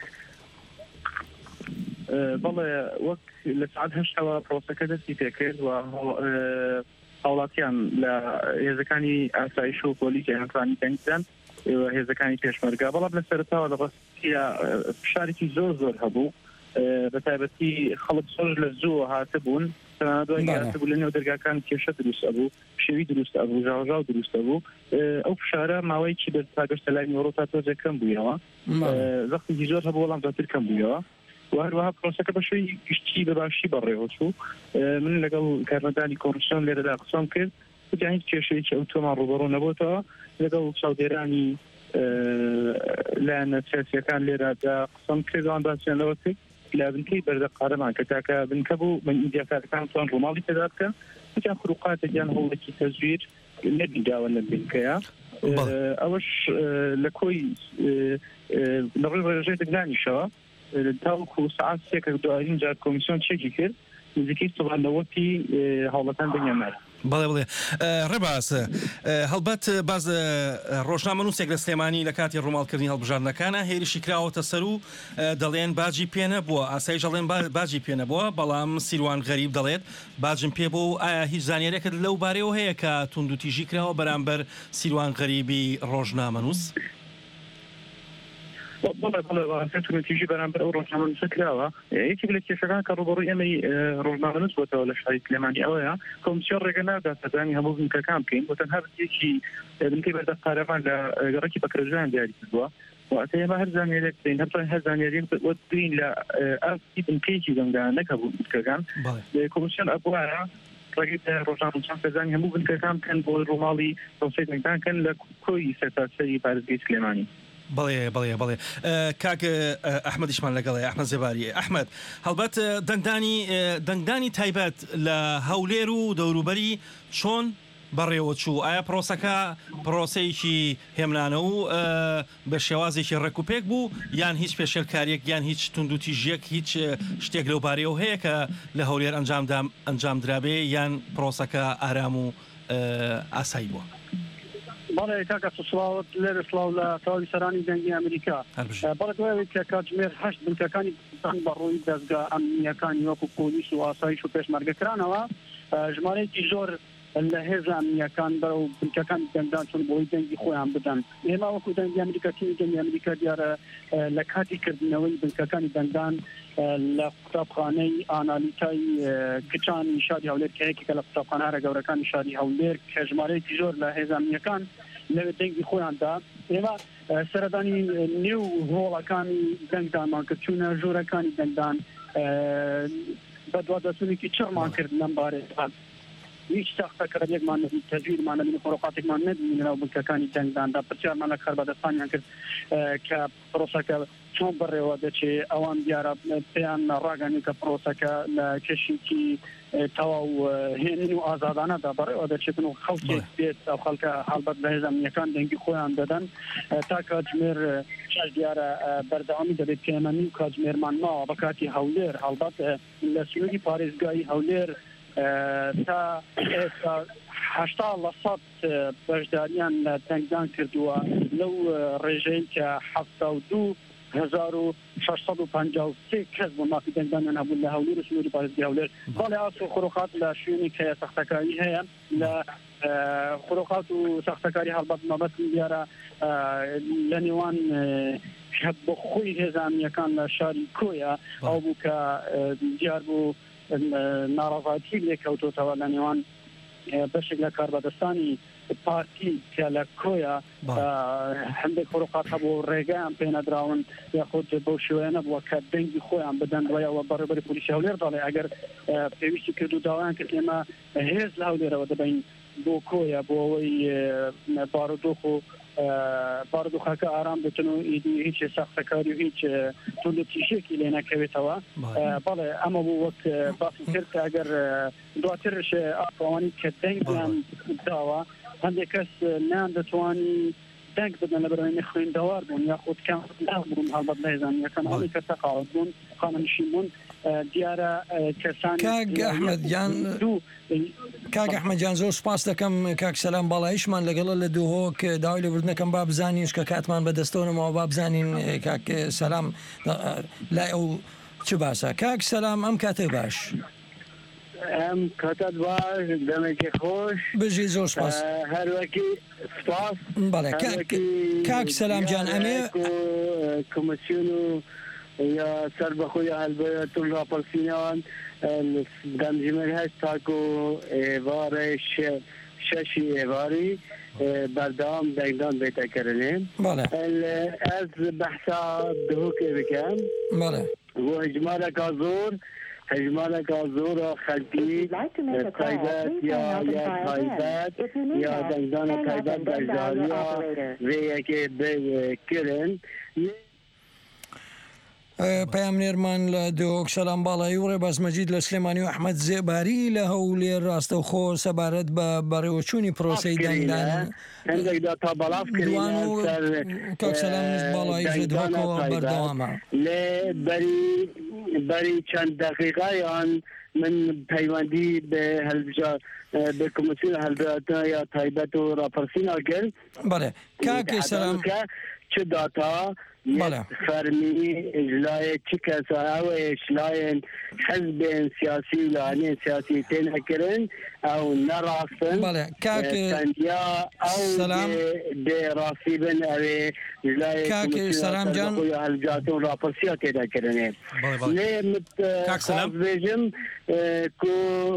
بەڵێ وەک لە سعات هەشتەوە پرۆسەکە دەستی پێکرد و هاوڵاتیان لە هێزەکانی ئاسایش و پۆلیسی هەنگانی دەنگدان هێزەکانی پێشمەرگە بەڵام لە سەرەتاوە لە ڕاستیە فشارێکی زۆر زۆر هەبوو بە تایبەتی خەڵک زۆر لە زوو هاتبوون دوای هاتبوو لە نێو دەرگاکان کێشە دروست ئەبوو شێوی دروست ئەبوو ژاوژاو دروست ئەبوو ئەو فشارە ماوەیەکی بە تاگەشتە لای نیوەڕۆ تا تۆزێک کەم بوویەوە زەختی زۆر هەبوو وەڵام زیاتر کەم بوویەوە و هەروەها پرۆسەکە بە شوی گشتی بەباشی بەڕێوە چوو. من لەگەڵ کارمەندانی کۆمیسیۆن لێرەدا قسەم کرد وتیان هیچ کێشەیەکی ئەو تۆمان ڕوبەڕوو نەبووتەوە لەگەڵ چاودێرانی لایەنە سیاسیەکان لێرەدا قسەم کردوان باسییان لەوە کرد لە بنکەی بەردە قارەمان کە تاکە بنکە بوو من ئیندیاکارەکان توان ڕووماڵی پێدا بکە وتیان خروقاتێکیان هەوڵێکی تەزویر نەبیداوە لە بنکەیە ئەوەش لە کۆی لەڕێی ڕێژەی دەنگدانیشەوە تاوەکو سعات سێکە دوایین جار کۆمیسیۆن چێکی کرد نزیکەی سەبانەوەتی هەوڵەکان بەنیامەر. بەڵێ بڵێ ڕێباس هەڵبەت باز ڕۆژنامە نووسێک لە سلێمانی لە کاتی ڕووماڵکردنی هەڵبژاردنەکانە هێرشی کراوەتە سەر و دەڵێن باجی پێنە بووە ئاسایش دەڵێن باجی پێنە بووە بەڵام سیروان غەریب دەڵێت باجم پێ بوو و ئایا هیچ زانیارێکت لەو بارەوە هەیە کە توندوتیژی کراوە بەرامبەر سیروان غەریبی ڕۆژنامە نووس؟ تیژی بەرامبەر ئەو ڕۆژنامە نووسە کراوە یەکی لە کێشەکان کە ڕوبەڕووی ئەمەی ڕۆژنامە نووس بۆتەوە لە شاری سلێمانی ئەوەیە کۆمیسیۆن ڕێگە نادا سەردانی هەموو بنکەکان بکەین بۆ تەنها بنکەیەکی بنکەی بەردەست قارەمان لە گەڕێکی بەکرێژیان دیاری کردووە واتە ئێمە هەر زانیارێک بدەین هەر هەر زانیاریەک بدەین لە ئاستی بنکەیەکی دەنگدان نەکەبوو بنکەکان کۆمیسیۆن ئەبوایە ڕێگەی ڕۆژنامە نووسان سەردانی هەموو بنکەکان بکەن بۆ ڕووماڵی پرۆسەی دەنگدان کەن لە کۆی سەرتاسەری پارێزگای سلێمانی. بەڵێ بەڵێ بەڵێ کاک ئەحمەدیشمان لەگەڵێ ئەحمەد زێباری ئەحمەد هەڵبەت دەنگدانی دەنگدانی تایبەت لە هەولێر و دەوروبەری چۆن بەڕێوە چوو ئایا پرۆسەکە پرۆسەیەکی هێمنانە و بە شێوازێکی ڕێکوپێک بوو یان هیچ پێشێلکاریەک یان هیچ توندوتیژیەک هیچ شتێک لەو بارەوە هەیە کە لە هەولێر ئەنجام درابێ یان پرۆسەکە ئارام و ئاسایی بووە؟ بەڵێ کاکە سڵاوت لێرە سڵاو لە تەواوی سەرانی دەنگی ئەمریکا بەڵێ دوایەوەی کە کاتژمێر هەشت بنکەکانی بەڕووی دەستگا ئەمنیەکانی وەکو پۆلیس و ئاسایش و پێشمەرگەکرانەوە ژمارەیەکی زۆر لە هێز ئەمنیەکان بەرەو بنکەکانی دەنگدان چون بۆی دەنگی خۆیان بدەن ئێمە وەکو دەنگی ئەمریکاتی دەنگی ئەمریکا دیارە لە کاتی کردنەوەی بنکەکانی دەنگدان لە قوتابخانەی ئانالیتای کچانی شاری هەولێر کە یەکێکە لە قوتابخانە گەورەکانی شاری هەولێر کە ژمارەیەکی زۆر لە هێز ئەمنیەکان لەوێ دەنگی خۆیاندا ئێمە سەردانی نێو هۆڵەکانی دەنگدانمان کرد چوونە ژوورەکانی دەنگدان بە دوادەچوونێکی چڕمان کرد لەم بارەیە هیچ ساختەکارێکمان نەبوو تەجویدمان نەبوو خۆڕۆقاتێکمان نەبوو لەناو بنکەکانی دەنگداندا پرسیارمان لە کاربەدەستانیان کرد کە پرۆسەکە چۆن بڕێوە دەچێت ئەوان دیارە پێیان ڕاگەنی کە پرۆسەکە لە کەشێکی تەواو هێنین و ئازادانەدا بەڕێوە دەچێتن و خەڵکێک بێت ئەو خەڵکە هەڵبەت بە هێز ئەمنیەکان دەنگی خۆیان دەدەن تا کاتژمێر شەش دیارە بەردەوامی دەبێت کە ئێمە نیم کاتژمێرمان ماوە بە کاتی هەولێر هەڵبەت لە سنووری پارێزگای هەولێر تا ئێستا هەشتا لە سەد بەشداریان لە دەنگدان کردووە لەو ڕێژەی کە حەفتا و دوو هزار و شەشسەد و پەنجا و سێ کەس بۆ مافی دەنگدانیان هەبوو لە هەولێر و سنووری پارێزگای هەولێر بەڵێ ئاسۆ خۆڕۆقات لە شوێنی کە سەختەکاری هەیە لە خۆڕۆقات و سەختەکاری هەڵبەت مەبەت دیارە لە نێوان بۆ خۆی هێز ئەمنیەکان لە شاری کۆیە ئەو بوو کە دیار بوو ناڕەڤاتی لێکەوتۆتەوە لە نێوان بەشێک لە کاربەدەستانی پارتی کە لە کۆیە هەندێک خۆڕۆقات هەبوو ڕێگەیان پێ نەدراون یاخود بەو شێوەیە نەبووە کە دەنگی خۆیان بدەن دوایەوە بەڕێوەبەری پۆلیسی هەولێر دەڵێ ئەگەر پێویستی کرد و داوایان کرد ئێمە هێز لە هەولێرەوە دەبین بۆ کۆیە بۆ ئەوەی بارودۆخ و بارودۆخەکە ئارام بێتن و هیچ ساختەکاری و هیچ تۆند و تیشێکی لێ نەکەوێتەوە بەڵێ ئەمە بوو وەک باسی کرد کە ئەگەر دواترش ئاوانی کە دەنگیان داوە هەندێک کەس نیان دەتوانی دەنگ بدەن لە بەرەوەی خوێندەوار بوون یاخود کەم بوون هەڵبەت لە هێزانیەکان ئەوەی کە تەقاوت بوون خانەنشین بوون دیارە کەسان کاک ئەحمەدیان کاک ئەحمەدیان زۆر سپاس دەکەم کاک سەلام باڵایشمان لەگەڵە لە دوو هۆک داوای لەبوردنەکەم با بزانینش کە کاتمان بەدەستەوەنەوە با بزانین کاک سەلام لای ئەو چ باسە کاک سەلام ئەم کاتێ باش ئەم کاتات باش دەمێکی خۆش بژی زۆر سپاس هەروەکی سپاس بەڵێ کاک سەلامجان ئەمێ کۆمسیۆن و یا سەر بەخۆی هەلبەتون راپەرسینەوان دەمژمەر هەشت تاکو ئێوارە شەشی ئێواری بەردەوام دەنگدان بێتەکردنێ ئەز بەحسا دهوکێ بکەم بۆ هەژمارێکا زۆر هەژمارێکا زۆرە خەلکی تایبەت یا یا تایبەت یا دەنگدانە تایبەت بەشداریە vەیەکێ بکردن پامنێرمان لە دۆک سەلام باڵایی و ڕێباز مەجید لە سلێمانی و ئەحمەد زێباری لە هەولێر ڕاستە و خۆ سەبارەت بە بەڕێوەچوونی پرۆسەی دەنگدان کاکسەلامش باڵایی دۆکەوە بەردەوامە لێ بەری بەری چەند دەقیقایان من پەیوەندی بە هەلبژار بە کۆمسیۆن هەلبەتە یا تایبەت و راپەرسینا کرد بەڵێ کاکێ سەلام چ داتا فرمی اجلای چی کسا او اجلاین حزب سیاسی و لعنی سیاسی تین اکرن او نراستن تندیا او ده راسی بن او اجلای سلام جان و هلجاتون راپرسیا تین اکرنه نه مت بیجم کو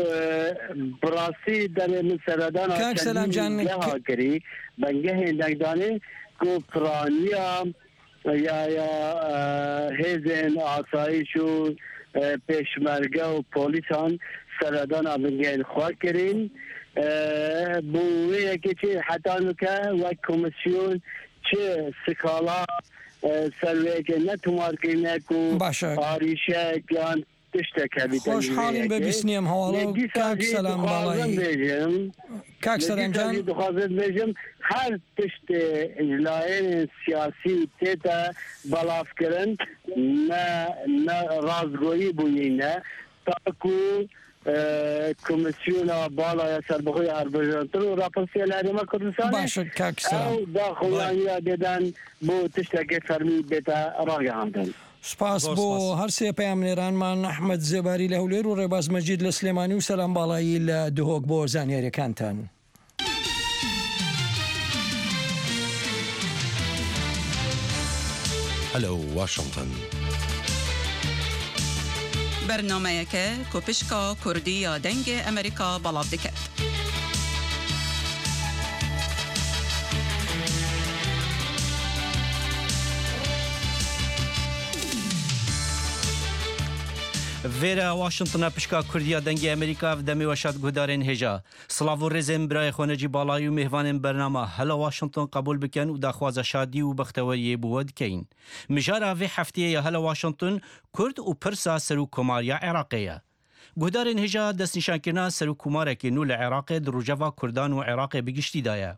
براسی در من سردان کاک سلام جان کری بنگه دگدانه کو پرانیا یا یا هیزن آسایش و پشمرگه و پولیسان سردان آبنگین خواه کرین بوی یکی چی حتی نکه و کمیسیون چه سکالا سروی که نتومار کنه که آریشه کیان خۆشحاڵین بە بیستنیم هەواڵە کاک سەلام باڵایی کاک سەرنجان دخوازت بێژم هەر تشت ئیجلایەن سیاسی تێتە بەڵافکردن نە ڕازگۆیی بووینە تاکو کۆمسیۆنە باڵایە سەربەخۆی هەربژێنتر و راپەرسیە لە هەرێمە کوردستان باشە کاک سەلام داخۆیانیا دێدان بۆ تشتێکی فەرمی بێتە ڕاگەهاندن سپاس بۆ هەرسێ پامنێرانمان ئەحمەد زێباری لە هەولێر و ڕێباز مەجید لە سلێمانی و سەلام باڵایی لە دهۆک بۆ زانیاریەکانتان. هەلو واشنگتن بەرنامەیەکە کۆپشکا کوردی یا دەنگی ئەمریکا بەڵاو دەکات. Vêra Washingtona pişka Kurdiya dengê Amerîka v demê weşat guhdarên hêja. Silav û rêzên birayê xwenecî balayî û mêhvanên bernama hela Washington qebûl bikin û daxwaza şadî û bexteweriyê bi we dikeyin. Mijara vê hefteyê ya hela Washington Kurd û pirsa serokkomariya Iraqê ye. Guhdarên hêja destnîşankirina serokkomarekê nû li Iraqê di rojeva Kurdan û Iraqê bi giştî daye.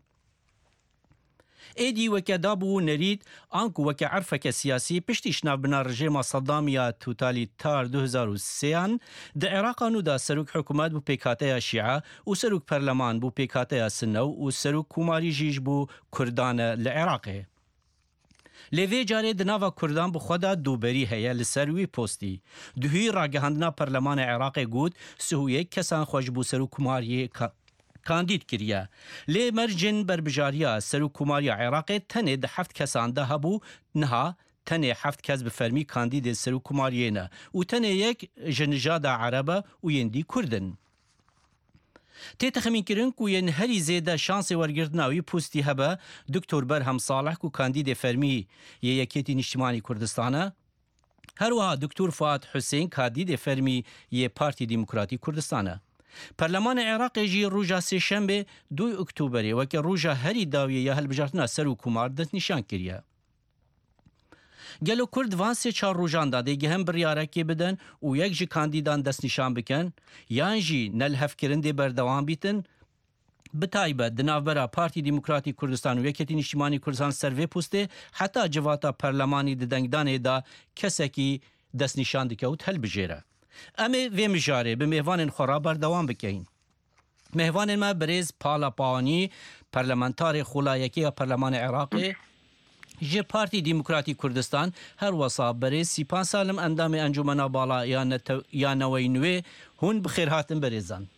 Êdî weke dabû nerîd an ku weke erfeke siyasî piştî şnavbina rejêma Saddam ya totalîtar du hezar û sêyan di Iraqê nû da serok hikûmet bû pêkhateya Şîa û serok perleman bû pêkhateya Sunnew û serokkomarî jî ji bo Kurdan e li Iraqê. Lê vê carê di nava Kurdan bi xwe da dûberî heye li ser wî postî. Duhî ragihandina Perlemana Iraqê got sihûyek kesan xwe ji bo serokkomariyê کاندید کریه. لی مرجن بربجاریا سروکوماریا عراقی تنه ده هفت کسان ده هبو نها تنه هفت کس به فرمی کاندید سروکوماریه نه و تنه یک جنجاد عربه و یندی کردن. تی تخمین کرن که ین هری زیده شانس ورگردناوی پوستی هبه دکتر برهم صالح که کاندید فرمی یه یکیتی اجتماعی کردستانه هروها دکتر فؤاد حسین کاندید فرمی یه پارتی دموکراتی کردستانه. پرلمان عراق جی روژا سهشنبه دو اکتبری وکه روژا هری داویه یا هلبجارتنا سروکومار دست نشان کریه. گلو کرد وان سه چار روژان داده گه هم بریارکی بدن و یک جی کاندیدان دست نشان بکن یان جی نل هفکرنده بردوان بیتن بتایبه دناوبرا پارتی دموکراتی کردستان و یکیتی اجتماعی کردستان سروی پوسته حتی جواتا پرلمانی دنگدانه دا کسکی دست نشان دکوت هل بجیره. امی وی مجاره به مهوان خورا بردوام بکین. مهوان ما بریز پالا پاانی پرلمانتار خلایکی و پرلمان عراقی جه پارتی دموکراتی کردستان هر وصا بریز سیپان سالم اندام انجمنا بالا یا نوی نوی هون بخیر هاتن بریزن.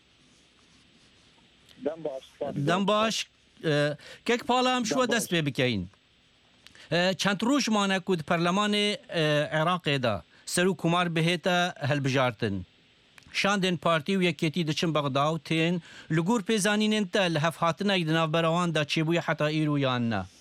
دم باش کک پالا هم شو دست بی بکین. چند روش مانه کود پرلمان عراقی دا سروکومار بهتا هلبجارتن. شاندن پارتی و یکیتی دچن بغداو تین لگور پیزانین انتا لحف هاتنا ایدناف براوان دا چیبوی حتا ایرو یان نا؟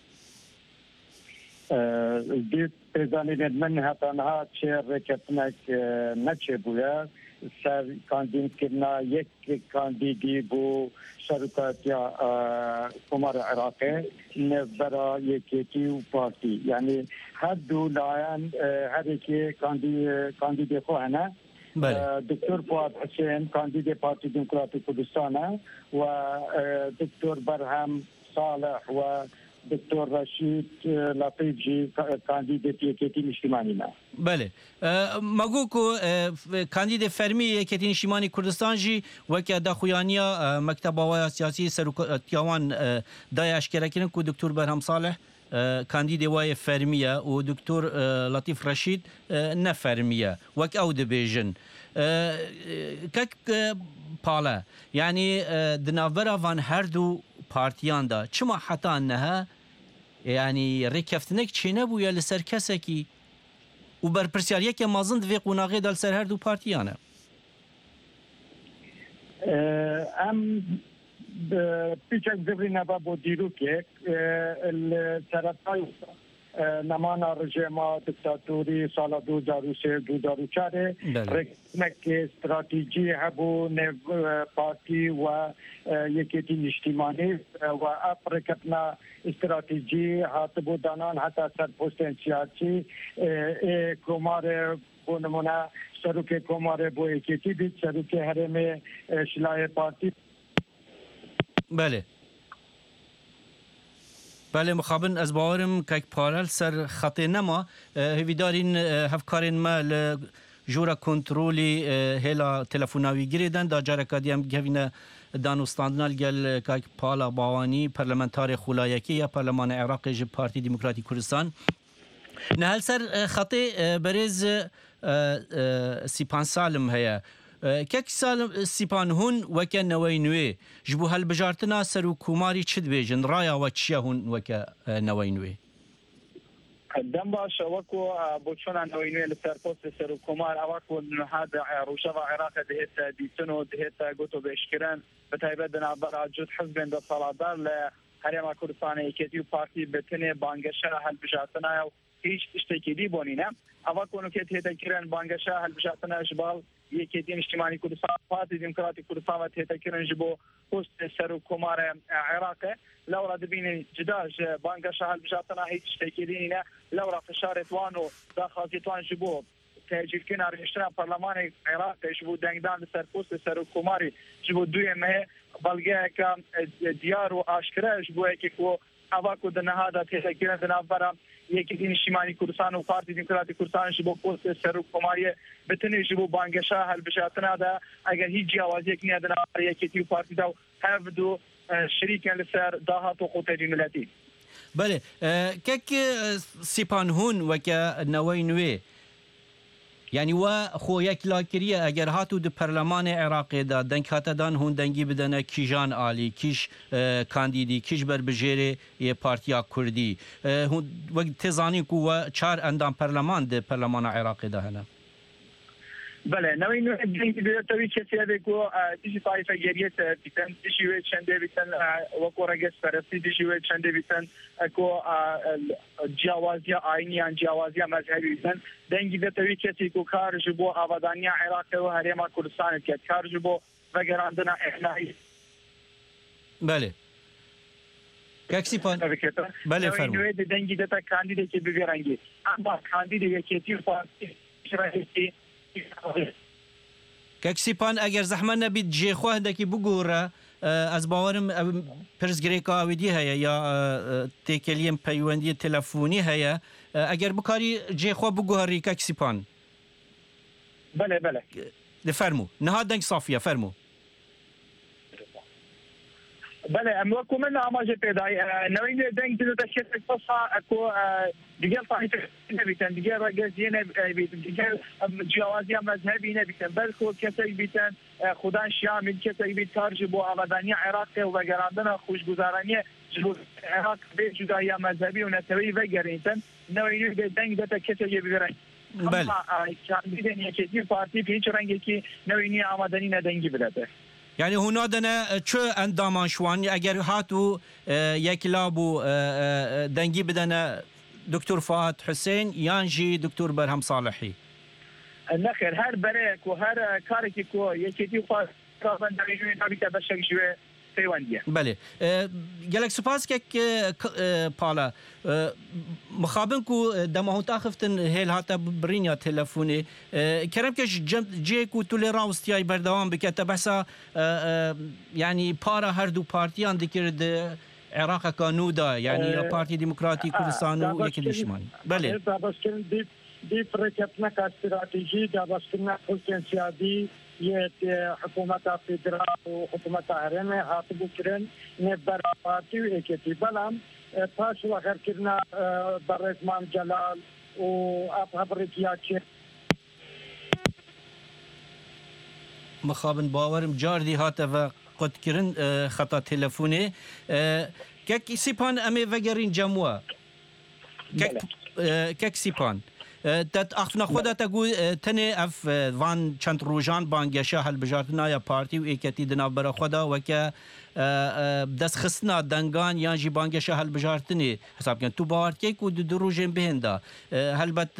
دید پیزانین من حتا نها چه رکتنک نچیبویا سر کاندید کرنا یک کاندیدی بو شرکتیا کمار عراقی برای یکیتی و پارتی یعنی هر دو لایان هر یکی کاندید خواهنه دکتر فؤاد حسین کاندید پارتی دموکراتی کردستان و دکتر برهم صالح و دکتر رشید لطیفجی کاندید یکیتی اجتماعی نه. بله. مگو که کاندید فرمی یکیتی اجتماعی کردستان جی وکی داخویانیا مکتب آوای سیاسی سروکتیوان دایش کرکن که دکتر برهم صالح کاندید وای فرمیه و دکتر لطیف رشید نه فرمیه وک او دبیجن. کک پاله یعنی دناورا وان هر دو پارتیان دا چما حتا نها یعنی ریکفتنک چی نبویا لسر کسکی و برپرسیاریه که مازند وی قناغی دل سر هر دو پارتیانه ام پیچک زبری نبا بو دیرو که سرطای نمانا رژیما دکتاتوری سال دو هزار و سه دو هزار و چهار رکنک استراتیجی هبو نو پارتی و یکیتی اجتماعی و افریقتنا استراتیجی هاتبو دانان حتی سرپوستین سیاسی کمار بو نمونه سروک کمار بو یکیتی بید سروک حرم شلای پارتی. بله بله مخابن از باورم که پارل سر خطی نما هیویدارین هفکارین ما لجورا کنترولی هلا تلفوناوی گریدن دا جارکا دیم گوینه دانوستاندنال گل که پالا باوانی پرلمانتار خلایکی یا پرلمان عراقی جب پارتی دموکراتی کردستان نهال سر خطي برز سيبان سالم هيا كك سالم سيبان هون وكا نوي نوي جبو هالبجارتنا سرو كوماري تشد بيجن رايا وتشيا هون وكا نوي نوي دم باش وكو بوتشونا نوي نوي لسربوست سرو كومار اوكو هذا روشفا عراق دهت ديتنو دهت قوتو باشكران بتايبدنا برا جود حزب عند الصلادار لهريما كردستان كيتيو بارتي بتني بانجشا هالبجارتنا هیچ اشتکی دی بونینه اما کنو که تهتا کرن بانگشا هالبجاتنا اشبال یکیدین اجتماعی کردستان پارتی دموکراتی کردستان و تهتا کرن جبو پست سر و کمار عراق لورا دبین جداج بانگشا هالبجاتنا هیچ اشتکی دینه لورا فشارت وانو داخلات وان جبو تهجیل کنار اشترا پارلمان عراق جبو دنگدان سر پست سر و کماری جبو دوی مه بلگه که دیار و آشکره جبو که کو اواکو دنهادا تهتا کرن دنابرا یکی دین اجتماعی کردستان و پارتی دموکراتی کردستان جبو پست سر و کماری بتنی جبو بانگشا هالبجاتنا دا اگر هیچ جوازی کنی ادنا یکی تیو پارتی دا هف دو شریکن لسر داهات و قوتي ملتي. بله كك سيبان هون وكا نوي نوي يعني و خو يك لاكريه اگر هاتو د برلمان عراقي دا دنك هاتا دان هون دنگي بدنا كيجان علي كيش كانديدي كيش بربجيري يه بارتيا كردي هون وقت تزاني كو چار اندام برلمان د برلمان عراقي دا هنا بله نوی نوی دنگی بیرتوی کسی بگو دیجی طایفه گریت بیتن دیجیوی چنده بیتن وکو رگس پرستی دیجیوی چنده بیتن اکو جوازی آینیان جوازی مذهبی بیتن دنگی بیرتوی کسی کو کار جبو آبادانی عراق و هریما کردستان کت کار جبو وگراندنا احنایی بله کسی پان بله فرمو نوی نوی دنگی دتا کاندیده که بگرنگی اما کاندیده کتی پارتی شرحیتی كاكسيبان اگر زحمه نبيت جي خو هندكي بگوره از باورم پرزگریکا اویدی هيا یا تيكليم پيوندي تلفوني هيا اگر بكاري جي خو بگوهري كاكسيبان بله بله فرمو نهاد دنگ صافيه فرمو بله ام وكو من اماجه پیدای نوین دنگ دو تشکیل فصا اكو دیگر طایفه نبیتن دیگر رگزینه بیتن دیگر جوازی مذهبی نبیتن بلکو کسی بیتن خودان شامل کسی بیت کارج بو آبادانی عراق و گراندن خوشگذرانی عراق به جدایی مذهبی و نتوی و گرینتن نوین دنگ دو کسی بگیرن بله کاندیدن یکی پارتی پیچ رنگی که نوینی آمدنی ندنگی بده يعني هنا دنا چه اندامان شوان اگر هاتو يكلابو دنگي بدنا دكتور فؤاد حسين يانجي دكتور برهم صالحي نخير هر بريك وهر كاركي كو يكيتي فاز كابن دايجوي نبيتا بشك شوي تايوانديا بله جالك سباس كك بالا مخابنكو دما تاخفتن هيل هاتا برينيا تلفوني كرم كش جيكو تولي راوستياي بردوام بكتا بحثا يعني بارا هردو بارتيان دكرد عراق كانودا يعني بارتي ديمقراطي كردستان ويكي الاجتماعي بله دي فرقتنا كاستراتيجي دا بسكنا حسين سيادي يت حكومة فيدرال وحكومة هرمة هاتبو كرن نبرا بارتي ويكتي بلام باش وغير كرنا برزمان جلال وابهبريكياتي مخابن باورم جاردي هاتف قد كرن خطا تلفوني كك سيبان امي وگرين جموا كك كك سيبان تت اخنا خدا تقول تني اف وان چند روجان بانگشا هل بجارتنا يا بارتي و ايكتي دنا برا خدا وك دس خصنا دنگان يان جي بانگشا هل بجارتني حساب كان تو بارتي كو دروجين بهندا هل بت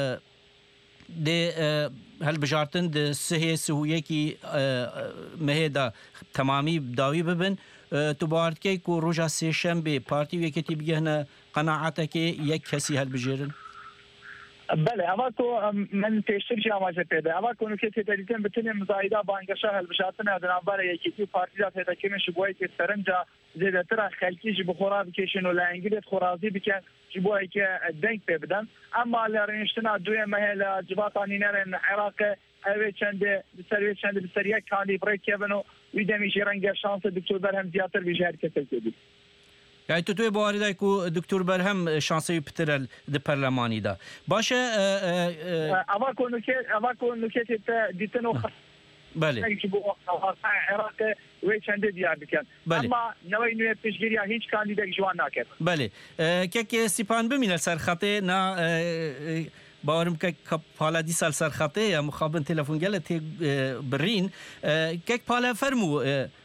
دي هل بجارتن د سهي سهويه كي مهدا تمامي داوي ببن تو بارتي كو روجا سي شنبه بارتي ويكتي بيهنا قناعتك يك كسي هل بجيرن بله اما تو من تشتر جامعه پیدا اما کنو که تدریتن بتونه مزایده بانگشا هل بشاتن ادنابر یکی پارتی ذات تکین شبوی که سرنجا زیاتر خلکی جب خورا بکشن و لانگیت خورازی بکن جبوی که دنگ بدن اما لرنشتنا دوی مهل جباتانی نرن عراق اوی چند سروی چند بسریه کالی برای کبنو ویدمی جرنگ شانس دکتور برهم زیاتر بیشتر کسل کدی یعنی تو توی باوری کو دکتور برهم شانسی پتر د پارلمانی دا باشه اما کنو که اما کنو که دیتنو بله عراق وی چنده دیار بکن اما نوی نوی پیشگیری هیچ کاندیدای جوان نکرد بله که که سیپان بمینه سرخطه نه باورم که پالا دی سال سرخطه یا مخابن تلفن گلت برین که پالا فرمو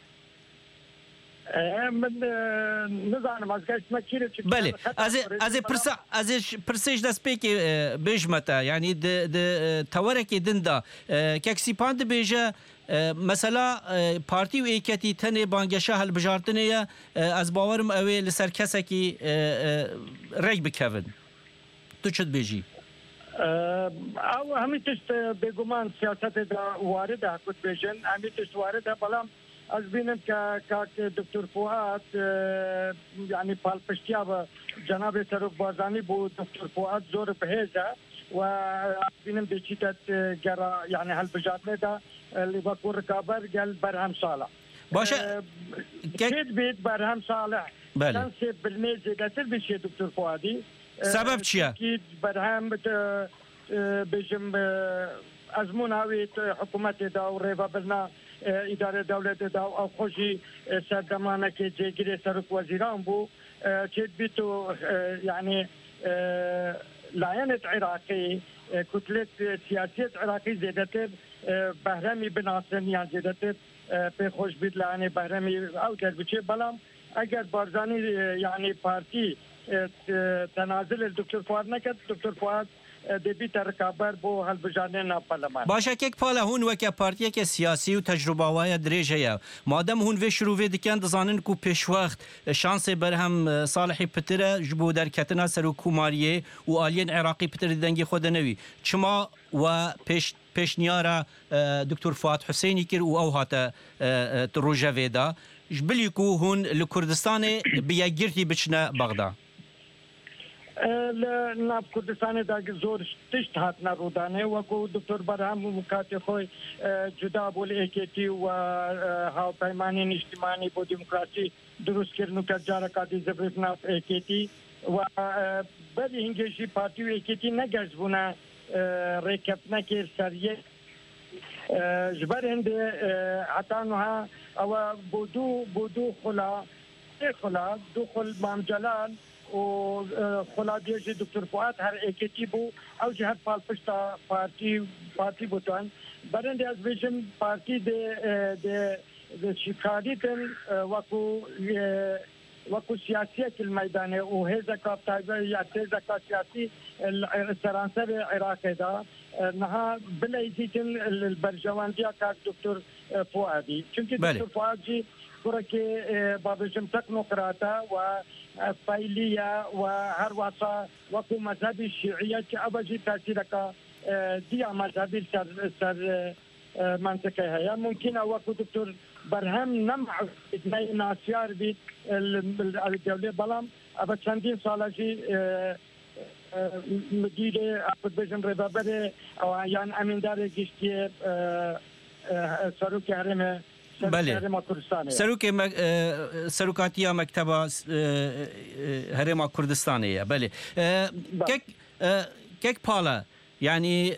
من نزانم از کس مکیره بله از از پرس از پرسش دست پیک بجمتا یعنی د د تورک دندا کسی پاند بیجه مثلا پارتی و ایکتی تنه بانگشه هل بجارتنه از باورم اوی لسر کسا کی رگ بکوین تو چد بیجی او همی تشت بگمان سیاست دا وارده کد بیجن همی تشت وارده بلام از بینم که که دکتر فؤاد یعنی پالپشتیا و جناب سروک بازانی بود دکتر فؤاد زور بهزه و بینم دیچیت گرا یعنی هل بجاتنه دا لیباکو رکابر گل برهم صالح باشه کد بید برهم صالح بله شانس برنه زیدتر بشه دکتر فؤادی سبب چیه؟ کد برهم بجم ازمون هاوی حکومت دا و ریوا برنا اداره دولت دا او خوشی سردمانه که جگیری سرک وزیران بو چید بیتو یعنی لاینت عراقی کتلت سیاسیت عراقی زیدتر بهرمی بناسن یا زیدتر به خوش بید لاین بهرمی او در بچه بلام اگر بارزانی یعنی پارتی تنازل دکتر فؤاد نکرد دکتر فؤاد دبی ترکابر بو هل بجانه نا پارلمان باشه که پالا هون وکه پارتی که سیاسی و تجربه وای درجه یا مادام هون و شروع دکن دزانن کو پیش وقت شانس برهم صالحی پتر جبو در کتنا سر کوماریه و آلین عراقی پتر دنگی خود نوی چما و پیش پیشنیارا دکتر فؤاد حسینی کر و او هات روجا ودا جبلی کو هون لکردستان بیا گرتی بچنا بغداد ناب کردستان دا زور تشت هات نرودانه وکو دکتر برهم مکات خوی جدا بول ایکیتی و هاو پیمانی اجتماعی بو دموکراسی درست کرنو که جارکاتی زبرف ناف ایکیتی و بلی هنگیشی پارتی و ایکیتی نگرز بونا ریکپ نکر سریه جبر هنده حتانوها او بودو بودو خلا خلا دو خل مام جلال و خلادیه دکتر فؤاد هر ایکتی بو او جهت پال پشتا پارتی پارتی بوتان برنده از ویژن پارتی ده ده ده شکاریتن وکو وکو سیاسیت المیدان و هزا کاب تایبه یا تیزا کاب سیاسی سرانسر عراق دا نها بلایزیتن البرجواندیا کار دکتر فؤادی چونکه دکتر فؤاد جی که بابجم تکنوکراتا و فایلیه و هر واسه وکو مذهبی شیعیه که ابجی تاثیر که دیا مذهبی سر سر منطقه هیا ممکنه وکو دکتر برهم نمع ناسیار بید الدوله بلام ابا چندین ساله جی مدیر ابوبجن ربابره او یان امیندار گشتی سروک حرم بله سروک مك... سروکاتیا مکتب هرم کردستانیه بله کک کک پالا یعنی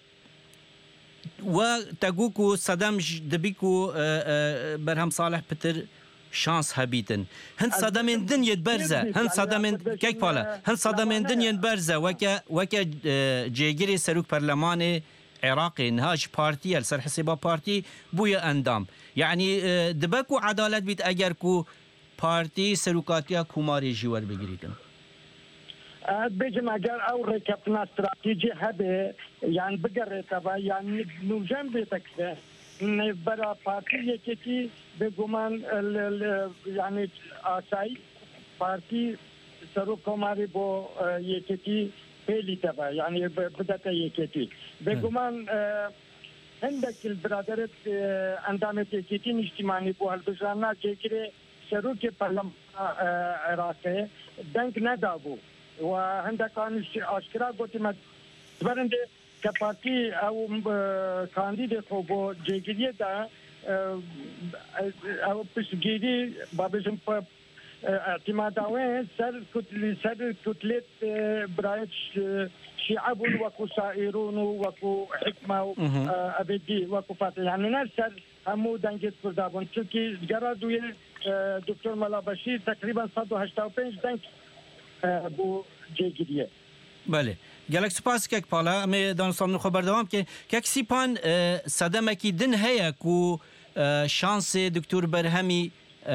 و تقوكو صدام دبيكو برهم صالح بتر شانس هبيتن هن صدامين دنيا برزه هن صدامين كيك بالا هن صدامين دنيا برزه وكا وكا جيجري سروك برلماني عراقي نهاج بارتي السر حسابا بارتي بويا اندام يعني دبكو عدالت بيت اجركو بارتي سروكاتيا كوماري جوار بگريدن بيجم اگر او ركبنا استراتيجي هبه يعني بقر تبع يعني نوجم بيتكسه برا بارتي يكتي بگمان يعني آساي بارتي سروك كوماري بو يكتي بيلي تبع يعني بدأت يكتي بگمان عندك البرادرت اندامت يكتي اجتماعي بو هالبجانا جيكري سروك برلمان عراقي دنك ندابو و هنده کانش آشکرا گوتی مد برنده که پارتی او کاندید خوبو جگیری دا او پشگیری بابشم اعتماداوين سر كتل سر كتلة برايت شعب وكو سائرون وكو حكمة أبدي وكو فاتح يعني نسر همو دنجت كردابون چونكي جرادوية دكتور ملا بشير تقريبا صد وهشتا وپنج دنج بو جيگيريه. بله گلک سپاس که پالا امی دانستان خبر دوام که که سیپان صدمکی دن هیا کو شانس دکتور برهمی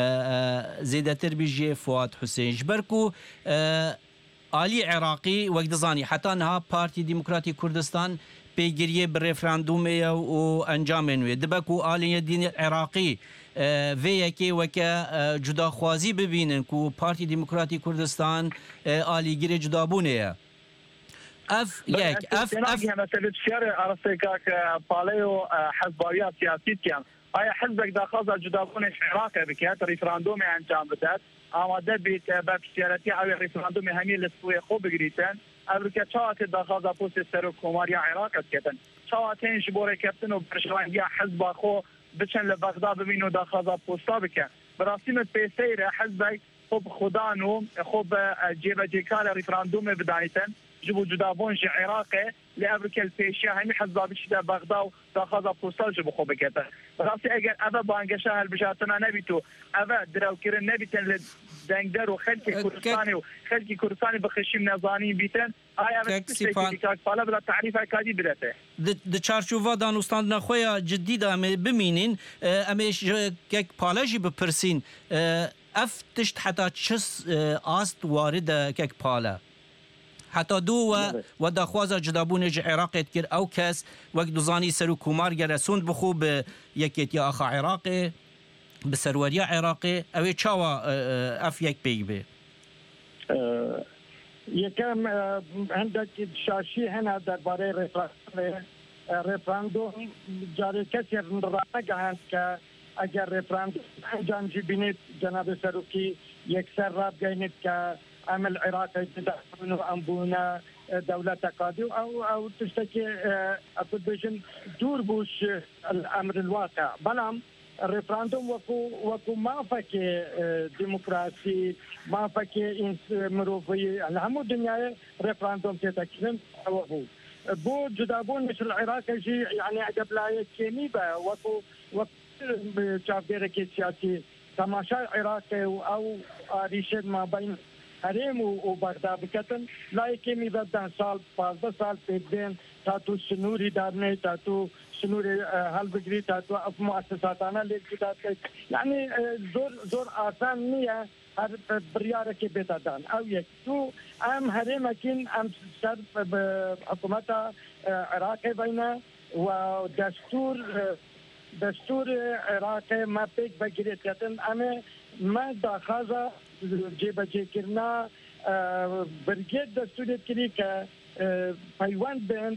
زیدتر بیجی فواد حسین جبرکو آلی عراقی وقت زانی حتی نها پارتی دموکراتی کردستان پیگیری بر رفراندوم و انجام نوی دبکو آلی دین عراقی وی که وکا جدا خوازی ببینن کو پارتی دموکراتی کردستان آلی گیری جدا بونه اف یک اف اف مثلا شر ارستیکا پالیو حزبیات سیاسی کن آیا حزبك داخل جدابون عراق بكات ريفراندوم انجام بدات آماده بیت با سیاسی او ريفراندوم همین لسوی خوب بگریتن امریکا چاوت داخل پست سر کوماریا عراق کتن چاوتین جبور کپتن و برشوان یا حزب خو بچن لبغداد ببینو داخل پستا بکن براسیم پیسیر حزب خوب خدانو خوب جيب جيكال ريفراندوم بدايتن جبو جدابون جي عراقي لأمريكا البيشية همي حزبا بشي بغداد داخل بوستال جبو خوب بكتا براسي اگر اوه بانگشا هالبجاتنا نبيتو اوه دراو كيرن نبيتن لدنگدر و خلقي كردستاني و خلقي كردستاني بخشيم نظاني بيتن آیا اوه تشتكي كاك فالا بلا تعريف هكادي بدته د چارچوبا دانوستاندنا خویا جدی دا بمینین امیش کک پالاجی بپرسین اف تشت حتی چس آست وارد کک پالا حتی دو و و داخوازا جدابون جه عراقیت کر او کس وقت دوزانی سرو کومار گرسوند بخو به یکیت یا آخا عراقی بسروریا عراقی اوی چاوا اف یک بیگ به یکم عندك شاشي هنا درباره ريفراندوم جاري كثير رائع که اگر ريفراندوم انجام جبينيت جناب سروكي يكسر راب جاينت كعمل عراقي تدخلون أنبونا دولة قادي أو أو تشتكي أقول بيجن دور بوش الأمر الواقع بلام الريفراندوم وكو وكو ما فكي ديمقراطي ما فكي مروفي الهم الدنيا ريفراندوم تتكلم هو بو جدابون مثل العراق يجي يعني قبل كيميبا وكو وكو شافيرك سياسي تماشا عراقي او ريشد ما بين حريم وبغداد بكتن لا يكيمي بدن سال پانزده سال پیدن تاتو سنوري دارنه تاتو سنوري هل بجري تاتو مؤسساتنا للجداد يعني زور زور آسان نية هر بريارة كي بيتادان او يك تو ام حريم اكين ام سر بحكومة عراقي بينا ودستور دستور عراقي ما بيك بجري تاتن انا ما داخازا جيبا جيكرنا برجيت دستور كري ك پیوند بین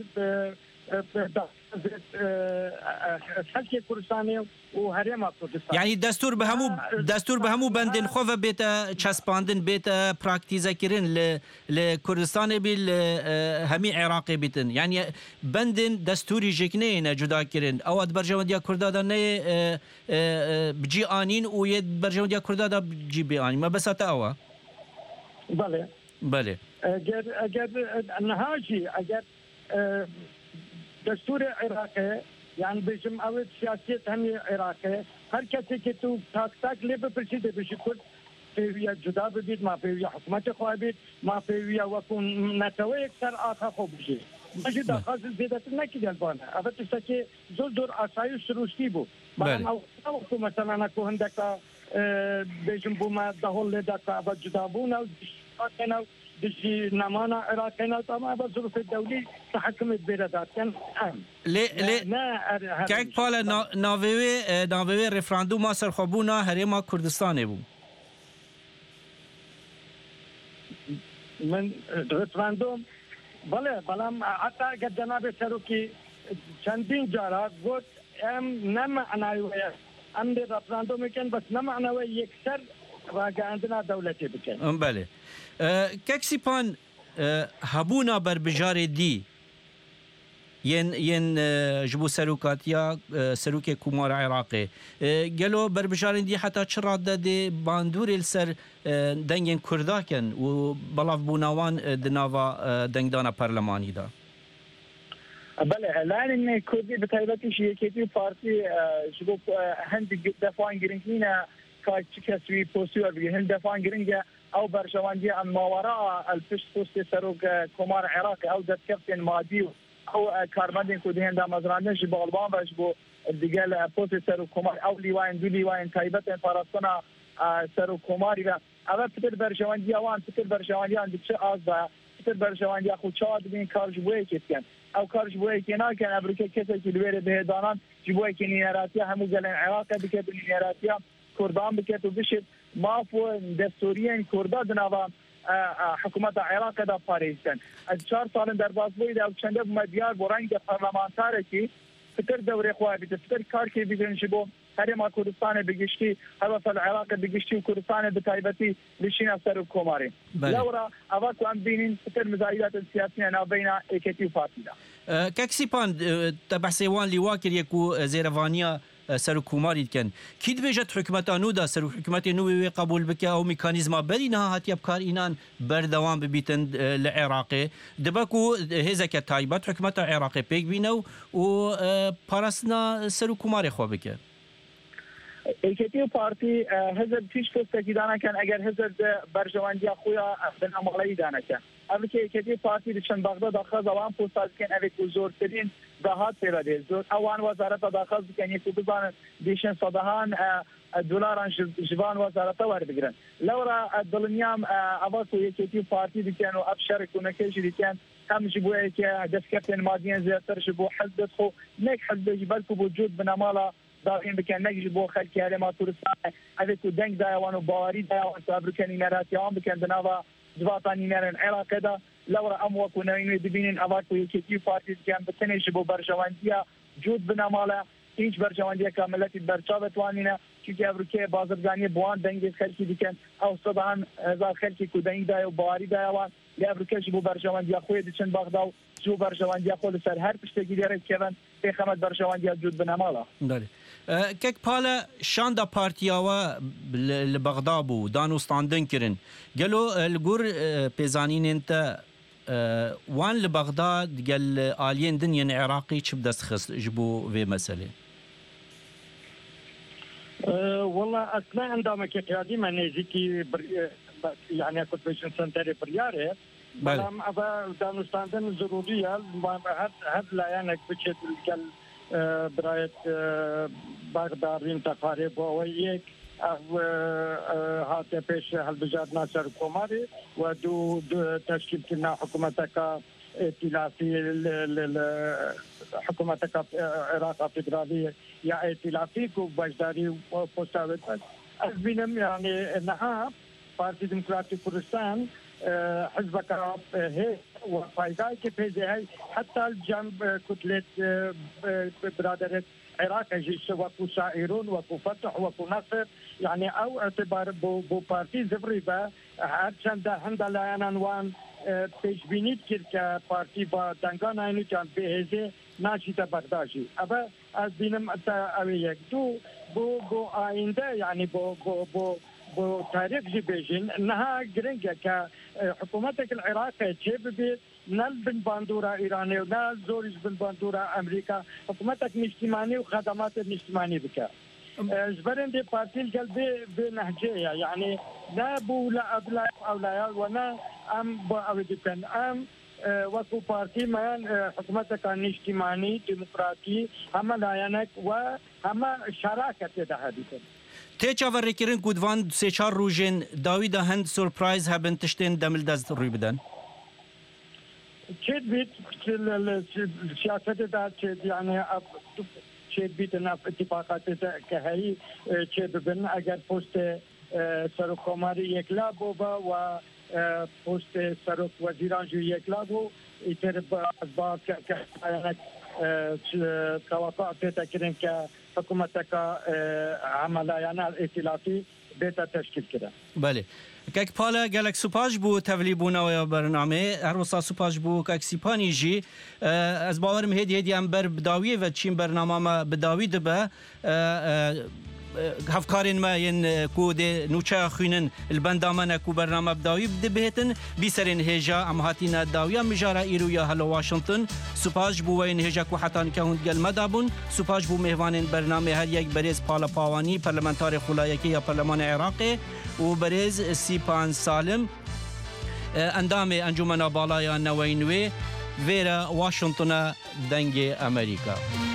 خلق کردستانی و حریم کردستان یعنی دستور به همو دستور به همو بندن خواه بیت چسباندن بیت پراکتیزه کردن ل ل کردستان بیل همی عراقی بیتن یعنی بندن دستوری جکنه نه جدا کردن اواد برجوندیا کردادان نه بجی آنین و ید برجوندیا کردادا بجی بیانی ما بس اوا بله بله اگر اگر نهاجی اگر دستور عراقي يعني بجم أول سياسية هم عراقي هر كسي كتو تاك تاك لب برشيد بشكل في جدا بيت ما في حكومة خوابيت ما في وكون نتوي أكثر آخر خوبشي ماشي دخل زيادة نكيد البانا أبى تشتكي زور دور أسايس روسي بو بعدين أو وقت مثلا أنا كون دكا بجم بوما دهول دكا أبى جدا بونا أنا بجي نمانا عراقينا طبعا بظروف الدولي تحكمت بيردات كان أهم لي لي كيك بالا ناوي ناوي ريفراندوم مصر خبونا هريما كردستان بو من ريفراندوم بله بلام حتى قد جناب سروكي چندین جارا قلت ام نمعناوي ام دي ريفراندوم كان بس نمعناوي يكسر واقع عندنا دولتي بكن بله کەکسیپان هەبوونا بربژارێ دی ين ين جبو سروكاتيا سروكي كومار عراقي قالوا بربجارين دي حتى تشراد دي باندور السر دنجن كرداكن وبلاف بوناوان دنافا دنجدانا برلماني دا بله لان كردي بتايبتي شيكتي بارتي جبو هند دفعان جرينكينا كاسوي بوسيور بي هند دفعان جرينجا او برشواندي عن ما وراء الفش بوستي سروك كومار عراقي او دات كابتن ماديو او كارمدين كودين دا مزرعه جبو البان باش بو ديجال بوستي سروك كومار او ليوان دو ليوان تايبتن فرصنا سروك كوماري با اول فتر برشواندي وان فتر برشواندي عند چه از فتر برشواندي خو چاد بين كارج بوي كتن او كارج بوي كنا كان امريكا كسه كلوير بهدانان جبوي كنيراتيا همو جلن عراق بكت نيراتيا كردان بكت وبشت مافو دستوريا كردا دناوا حکومت عراق دا پاریستن از چهار سال در باز بوید او چنده مدیار برنگ پارلمانتاره کی فکر دوره خواه بیده فکر کار که بیدن شبو هر ما کردستان بگشتی هوا فل عراق بگشتی و کردستان بتایبتی لشین افسر و کماری لورا اوا کو ام بینین فکر مزایدات سیاسیه نا بین ایکتی و فاتی دا كاكسيبان تبع سيوان لواكر يكو زيرفانيا سر كوماري كان كيد بيجت حكومه نودا سر حكومه نووي قبول بك او ميكانيزما برينا هات يبكار انان بردوام ببيتن العراقي دبكو هزك تايبات حكومه العراقي بيك بينو و بارسنا سر كوماري خو بك ایکتی پارتی حزب تیش کسته دانه کن اگر حزب برجواندی خویا بن عملی دانه کن اما که ایکتی پارتی دشن بغداد داخل زبان پوستاد کن اوی که زورترین دهات پیراده زور اوان وزارت داخل کن یکی بزان دیشن صدهان دلاران جوان وزارت وارد بگیرن لورا دلنیام اول که ایکتی پارتی دیکن و ابشر کنکش دیکن هم جبوه که دستکتن مادین زیادتر جبو حزب خو نیک حزب جبل که وجود بنامالا دارین بکن نگی بو خلکی هر ما تورستان اوی کو دنگ دایوان و باوری دایوان تو ابرکن نراتیان بکن دنوا جواتانی نرن عراق دا لورا امو کو نوینو دبینین اوا کو یکی پارتی کم بتنش بو برجواندیا جود بنامالا هیچ برجواندیا کاملتی برچاوت وانینا چونکه ابرکه بازرگانی بوان دنگ خلکی دیکن او صدان هزار خلکی کو دنگ دایو باوری دایوان لابرکه بو برجواندیا خو دیچن بغداد جو برجواندیا خو سر هر پشتگی داره کردن به خدمت برجواندیا جود بنامالا داره كيك بالا شاندا بارتياوا لبغداد دانوستاندن كرن قالوا الجور بيزانين انت وان لبغداد قال آلين دنيا عراقي شبدا سخص جبو في مسألة أه والله أثناء عندما كقيادي من نزيكي يعني كنت بيشن سنتري برياري بلام أبا دانوستاندن ضرورية هاد لا يعني بتشد قال برایت بغدادین تقریبا و یک هات پیش هالبجاد ناصر کوماری و دو تشکیل کردن حکومت کا ائتلافی حکومت کا عراق فدرالی یا ائتلافی کو بجداری پوستاوت از بینم یعنی نها پارتی دموکراتی کردستان حزب كراب هي وفايداي كيف هي حتى الجنب كتلة برادرة العراق جيش وكو سائرون وكو فتح وكو نصر يعني او اعتبار بو, بو بارتي زفريبا هرچند هند لايان عنوان پیش بینید کرد که پارتی با دنگان اینو جان بهزه ناشیده بغدادی اما از بینم تا اوی یک دو بو بو آینده یعنی بو بو بو بو تاريخ جبيجين انها جرينجا كحكومتك العراق جيب بيت نال بن باندورا ايراني ونال زوريش بن باندورا امريكا حكومتك اجتماعي وخدمات اجتماعيه بك جبرن دي بارتي القلبي بنهجيه يعني لا بو لا ابلا اولياء ولا ام بو اودكن ام وكو بارتي مان حكومتك اجتماعي ديمقراطي هم لاينك وهم شراكه تهديد تيجا وريكيرن كودوان سي چار روجين داوي دا هند سوربرايز هبن تشتين دمل داز روي بدن تشيد بيت السياسة دا تشيد يعني تشيد بيت ناف اتفاقات كهي تشيد بن اگر پوست سروک کماری يكلا بوبا و پوست سروک وزيران جو يكلا بو اتر با كهيانك توقع تتكرن ك حكومتك عمليانا الائتلافي بێتە تشکیلکرا بله کەک پاڵە گەلک سوپاش بوو تەولی بوونەوەی بەرنامێ هەروەسا سوپاش بوو کەکسیپانی ژی ئەس باوەرم هێت هێدیان بەر بداویە چین بەرنامامە بداوی دبە هەفکارên me yên ku dê nûçeya xwînin li benda me ne ku bername bidawî dibêtin bîserên hêja em hatîne dawiya mijara îro ya helo Washington Supaş bû weyên hêja ku heta nike hûn gel me dabûn Supaş bû mêvanên bernamê her yek berêz Pala Pawanî parlamentarê xulayekî ya Parlemanê Iraqê û berêz Sîpan Salim endamê encûmena balaya neweyên wê vêre Washington'a dengê Amerîka.